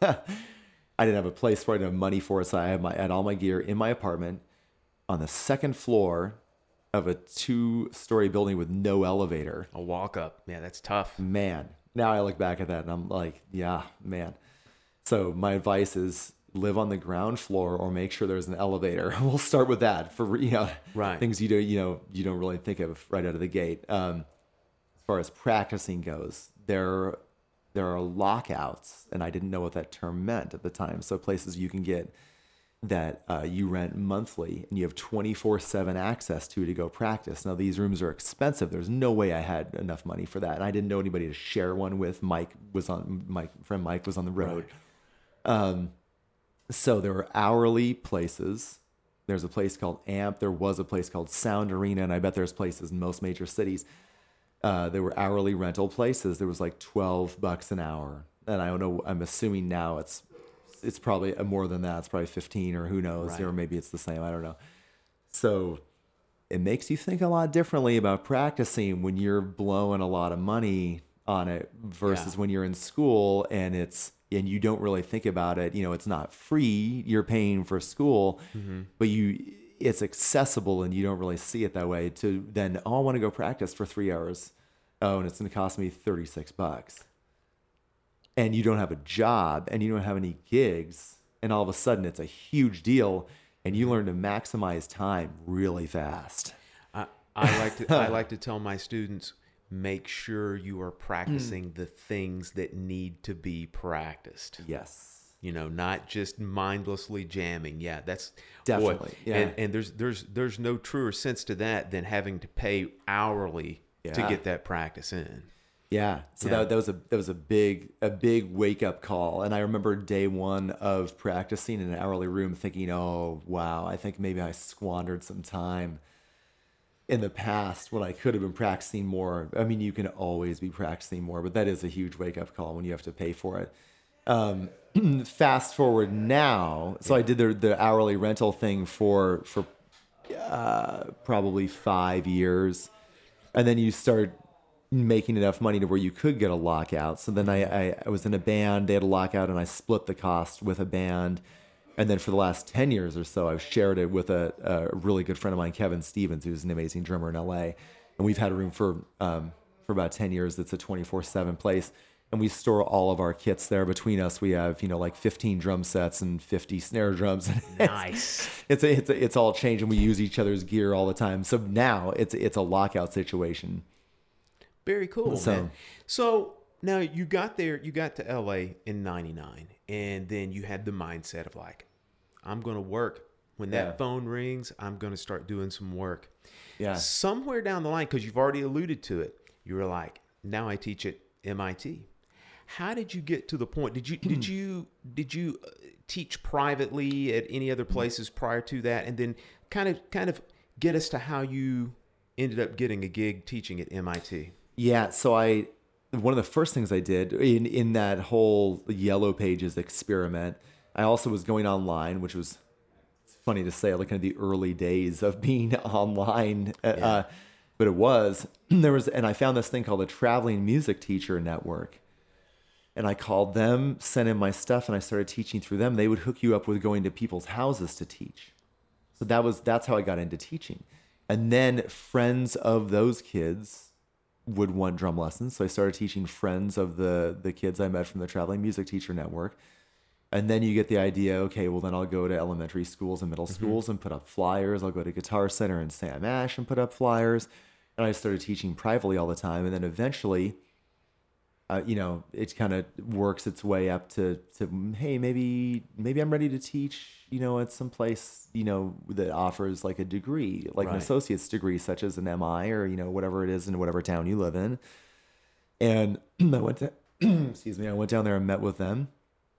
I didn't have a place for it, I didn't have money for it, so I had my I had all my gear in my apartment on the second floor of a two-story building with no elevator. A walk up. Yeah, that's tough. Man, now I look back at that and I'm like, yeah, man. So my advice is live on the ground floor or make sure there's an elevator. We'll start with that for you know Right. things you do you know you don't really think of right out of the gate. Um, as far as practicing goes, there there are lockouts, and I didn't know what that term meant at the time. So places you can get that uh, you rent monthly and you have twenty-four seven access to to go practice. Now, these rooms are expensive. There's no way I had enough money for that. And I didn't know anybody to share one with. Mike was on, my friend Mike was on the road. Um, so there were hourly places. There's a place called Amp. There was a place called Sound Arena. And I bet there's places in most major cities. Uh, there were hourly rental places. There was like twelve bucks an hour. And I don't know, I'm assuming now it's it's probably more than that. It's probably fifteen or who knows, Right. or maybe it's the same. I don't know. So it makes you think a lot differently about practicing when you're blowing a lot of money on it versus Yeah. when you're in school and it's and you don't really think about it. You know, it's not free. You're paying for school, Mm-hmm. but you it's accessible and you don't really see it that way. To then, oh, I want to go practice for three hours. Oh, and it's going to cost me thirty-six bucks. And you don't have a job and you don't have any gigs, and all of a sudden it's a huge deal, and you learn to maximize time really fast. I, I like to I like to tell my students, make sure you are practicing the things that need to be practiced. Yes. You know, not just mindlessly jamming. Yeah, that's Definitely, boy, yeah. And, and there's there's there's no truer sense to that than having to pay hourly to Yeah. get that practice in. Yeah. So Yeah. that that was a that was a big a big wake up call. And I remember day one of practicing in an hourly room thinking, oh wow, I think maybe I squandered some time in the past when I could have been practicing more. I mean, you can always be practicing more, but that is a huge wake up call when you have to pay for it. Um, fast forward now, so I did the the hourly rental thing for for uh, probably five years, and then you start making enough money to where you could get a lockout. So then I, I, I was in a band, they had a lockout, and I split the cost with a band. And then for the last ten years or so, I've shared it with a, a really good friend of mine, Kevin Stevens, who's an amazing drummer in L A. And we've had a room for um, for about ten years that's a twenty-four seven place. And we store all of our kits there. Between us, we have, you know, like fifteen drum sets and fifty snare drums. Nice. it's a, it's a, it's all changed, and we use each other's gear all the time. So now it's it's a lockout situation. Very cool, So- man. So now you got there, you got to L A in ninety-nine, and then you had the mindset of like, I'm going to work. When that Yeah. phone rings, I'm going to start doing some work. Yeah. Somewhere down the line, because you've already alluded to it, you were like, now I teach at M I T. How did you get to the point? Did you did you did you uh, teach privately at any other places prior to that, and then kind of kind of get us to how you ended up getting a gig teaching at M I T? Yeah, so I one of the first things I did in in that whole Yellow Pages experiment, I also was going online, which was funny to say, like kind of the early days of being online. Yeah. Uh, but it was, there was, and I found this thing called the Traveling Music Teacher Network. And I called them, sent in my stuff, and I started teaching through them. They would hook you up with going to people's houses to teach. So that was, that's how I got into teaching. And then friends of those kids would want drum lessons. So I started teaching friends of the, the kids I met from the Traveling Music Teacher Network. And then you get the idea, okay, well then I'll go to elementary schools and middle mm-hmm. schools and put up flyers. I'll go to Guitar Center and Sam Ash and put up flyers. And I started teaching privately all the time. And then eventually, uh, you know, it kind of works its way up to, to, hey, maybe maybe I'm ready to teach, you know, at some place, you know, that offers like a degree, like right. an associate's degree, such as an M I or, you know, whatever it is in whatever town you live in. And I went to, excuse me, I went down there and met with them.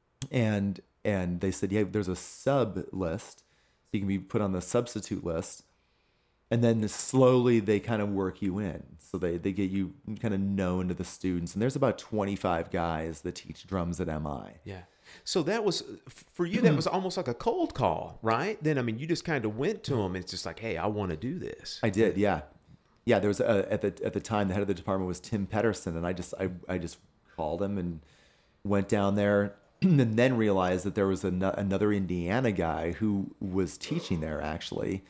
And and they said, yeah, there's a sub list, so you can be put on the substitute list. And then slowly they kind of work you in. So they, they get you kind of known to the students. And there's about twenty-five guys that teach drums at M I. Yeah. So that was, for you, that was almost like a cold call, right? Then, I mean, you just kind of went to them and it's just like, hey, I want to do this. I did, yeah. Yeah, there was, a, at the at the time, the head of the department was Tim Pedersen. And I just, I, I just called him and went down there. And then realized that there was an, another Indiana guy who was teaching there, actually.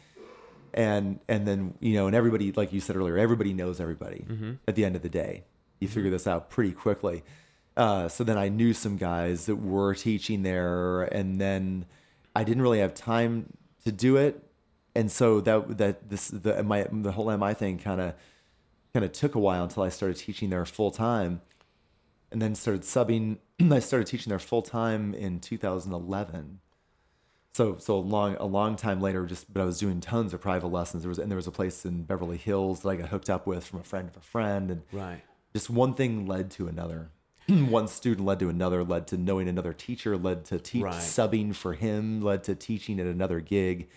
And and then, you know, and everybody, like you said earlier, everybody knows everybody mm-hmm. at the end of the day. You mm-hmm. figure this out pretty quickly. Uh, so then I knew some guys that were teaching there, and then I didn't really have time to do it. And so that that this the my the whole M I thing kind of kind of took a while until I started teaching there full time, and then started subbing. I started teaching there full time in two thousand eleven. So so a long a long time later, just but I was doing tons of private lessons. There was and there was a place in Beverly Hills that I got hooked up with from a friend of a friend, and right. just one thing led to another. One student led to another, led to knowing another teacher, led to te- right. subbing for him, led to teaching at another gig.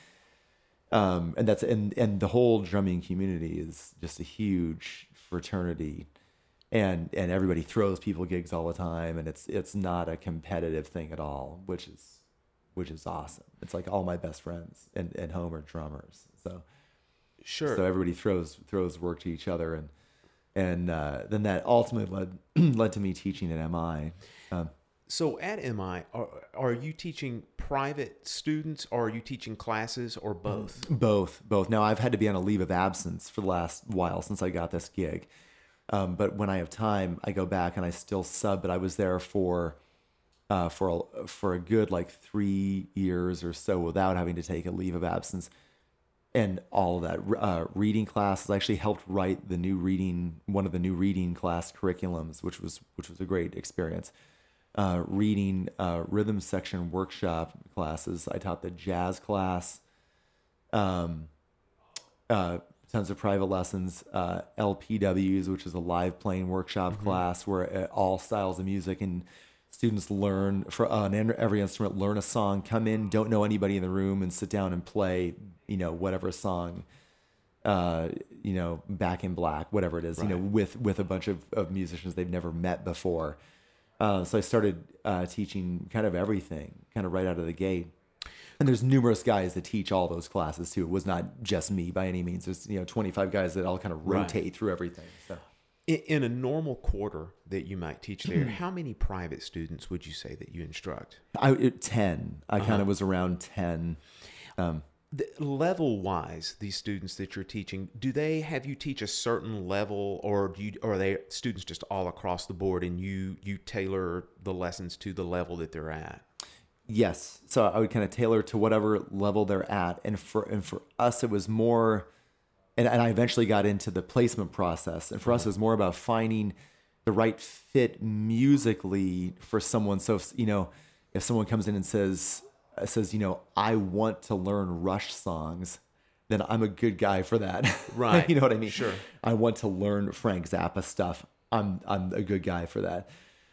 Um, and that's and and the whole drumming community is just a huge fraternity, and and everybody throws people gigs all the time, and it's it's not a competitive thing at all, which is which is awesome. It's like all my best friends and at home are drummers, so sure. So everybody throws throws work to each other, and and uh, then that ultimately led led to me teaching at M I. Um, So at M I, are, are you teaching private students or are you teaching classes or both? Both, both. Now, I've had to be on a leave of absence for the last while since I got this gig. Um, but when I have time, I go back and I still sub. But I was there for uh, for a, for a good like three years or so without having to take a leave of absence. And all of that uh, reading classes. I actually helped write the new reading, one of the new reading class curriculums, which was which was a great experience. Uh, reading uh, rhythm section workshop classes. I taught the jazz class, um, uh, tons of private lessons, uh, L P Ws, which is a live playing workshop mm-hmm. class where uh, all styles of music and students learn for uh, on every instrument, learn a song, come in, don't know anybody in the room, and sit down and play, you know, whatever song, uh, you know, Back in Black, whatever it is, right. you know, with with a bunch of, of musicians they've never met before. Uh, so I started uh, teaching kind of everything, kind of right out of the gate. And there's numerous guys that teach all those classes too. It was not just me by any means. There's you know twenty-five guys that all kind of rotate right. through everything. So. In, in a normal quarter that you might teach there, how many private students would you say that you instruct? I it, ten. I uh-huh. kind of was around ten. Um, The level-wise, these students that you're teaching, do they have you teach a certain level, or do you, or are they students just all across the board, and you you tailor the lessons to the level that they're at? Yes, so I would kind of tailor to whatever level they're at, and for and for us, it was more, and, and I eventually got into the placement process, and for mm-hmm. us, it was more about finding the right fit musically for someone. So if, you know, if someone comes in and says. says, you know, I want to learn Rush songs, then I'm a good guy for that. Right. You know what I mean? Sure. I want to learn Frank Zappa stuff. I'm I'm a good guy for that.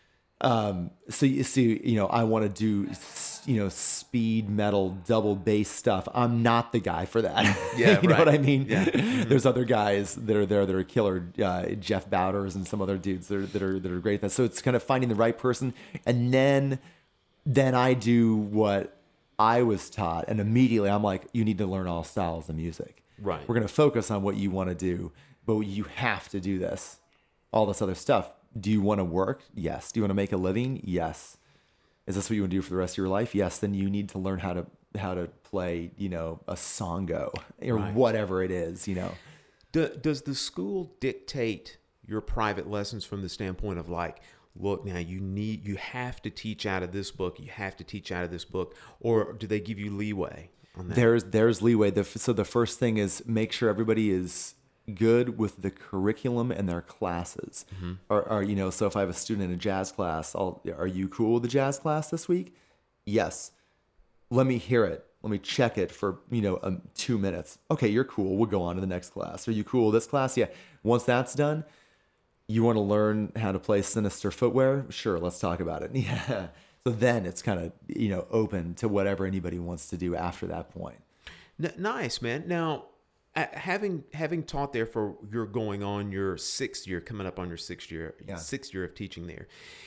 Um, so you see, you know, I want to do, you know, speed metal, double bass stuff. I'm not the guy for that. Yeah, you right. know what I mean? Yeah. Mm-hmm. There's other guys that are there that are killer, uh, Jeff Bowders and some other dudes that are, that are, that are great at that. So it's kind of finding the right person and then then I do what I was taught, and immediately I'm like, you need to learn all styles of music. Right. We're going to focus on what you want to do, but you have to do this, all this other stuff. Do you want to work? Yes. Do you want to make a living? Yes. Is this what you want to do for the rest of your life? Yes. Then you need to learn how to how to play, you know, a songo or Right. whatever it is, you know. Do, does the school dictate your private lessons from the standpoint of like, look, now you need, you have to teach out of this book, you have to teach out of this book, or do they give you leeway on that? There's there's leeway. The, so the first thing is make sure everybody is good with the curriculum and their classes. Mm-hmm. Or, or you know, so if I have a student in a jazz class, I'll, are you cool with the jazz class this week? Yes. Let me hear it. Let me check it for, you know, um, two minutes. Okay, you're cool. We'll go on to the next class. Are you cool with this class? Yeah. Once that's done, you want to learn how to play sinister footwear? Sure, let's talk about it. Yeah. So then it's kind of, you know, open to whatever anybody wants to do after that point. N- nice, man. Now, uh, having having taught there for you're going on your sixth year, coming up on your sixth year, Yeah. sixth year of teaching there.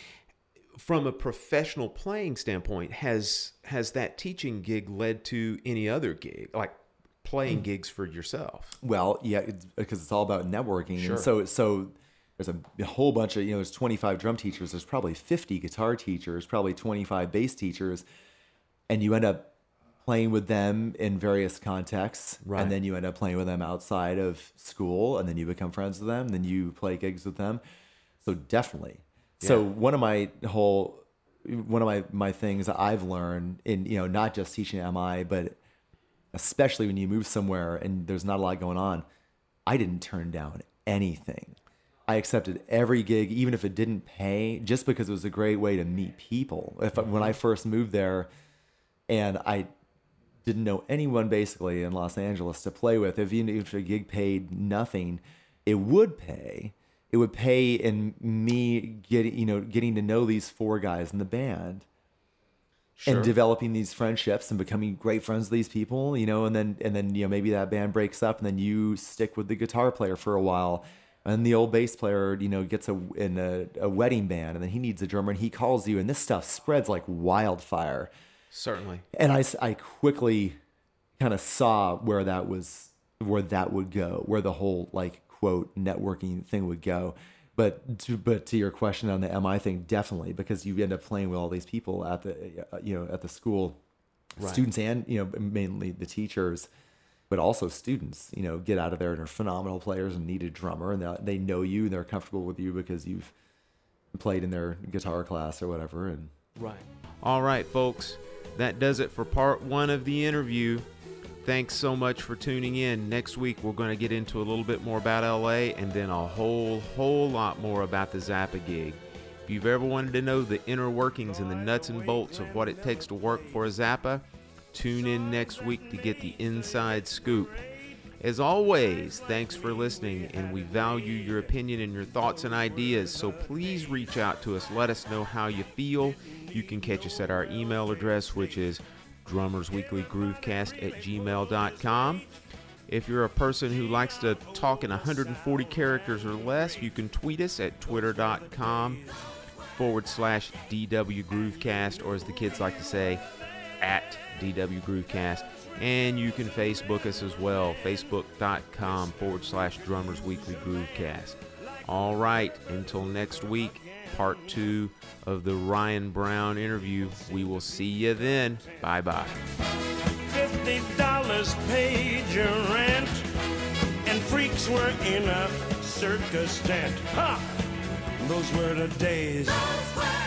From a professional playing standpoint, has has that teaching gig led to any other gig, like playing Mm. gigs for yourself? Well, yeah, it's, because it's all about networking. Sure. And so, so there's a, a whole bunch of, you know, there's twenty-five drum teachers. There's probably fifty guitar teachers, probably twenty-five bass teachers. And you end up playing with them in various contexts. Right. And then you end up playing with them outside of school. And then you become friends with them. Then you play gigs with them. So definitely. So Yeah. one of my whole, one of my, my things that I've learned in, you know, not just teaching M I, but especially when you move somewhere and there's not a lot going on, I didn't turn down anything. I accepted every gig, even if it didn't pay, just because it was a great way to meet people. If when I first moved there and I didn't know anyone basically in Los Angeles to play with, if even if a gig paid nothing, it would pay. It would pay in me getting, you know, getting to know these four guys in the band. Sure. And developing these friendships and becoming great friends with these people, you know, and then and then you know maybe that band breaks up and then you stick with the guitar player for a while, and the old bass player, you know, gets a in a, a wedding band and then he needs a drummer and he calls you and this stuff spreads like wildfire. Certainly. And I, I quickly kind of saw where that was, where that would go, where the whole like quote networking thing would go. But to, but to your question on the M I thing, definitely, because you end up playing with all these people at the, uh, you know, at the school, Right. students and, you know, mainly the teachers, but also students, you know, get out of there and are phenomenal players and need a drummer and they know you and they're comfortable with you because you've played in their guitar class or whatever. And Right. All right, folks. That does it for part one of the interview. Thanks so much for tuning in. Next week, we're going to get into a little bit more about L A and then a whole, whole lot more about the Zappa gig. If you've ever wanted to know the inner workings and the nuts and bolts of what it takes to work for a Zappa, tune in next week to get the inside scoop. As always, thanks for listening, and we value your opinion and your thoughts and ideas, so please reach out to us. Let us know how you feel. You can catch us at our email address, which is drummersweeklygroovecast at gmail dot com. If you're a person who likes to talk in one hundred forty characters or less, you can tweet us at twitter.com forward slash DWGroovecast, or as the kids like to say, at DWGroovecast. And you can Facebook us as well, facebook.com forward slash Drummers Weekly Groovecast. All right, until next week, part two of the Ryan Brown interview. We will see you then. Bye-bye. Fifty dollars paid your rent, and freaks were in a circus tent. Ha! Those were the days. Those were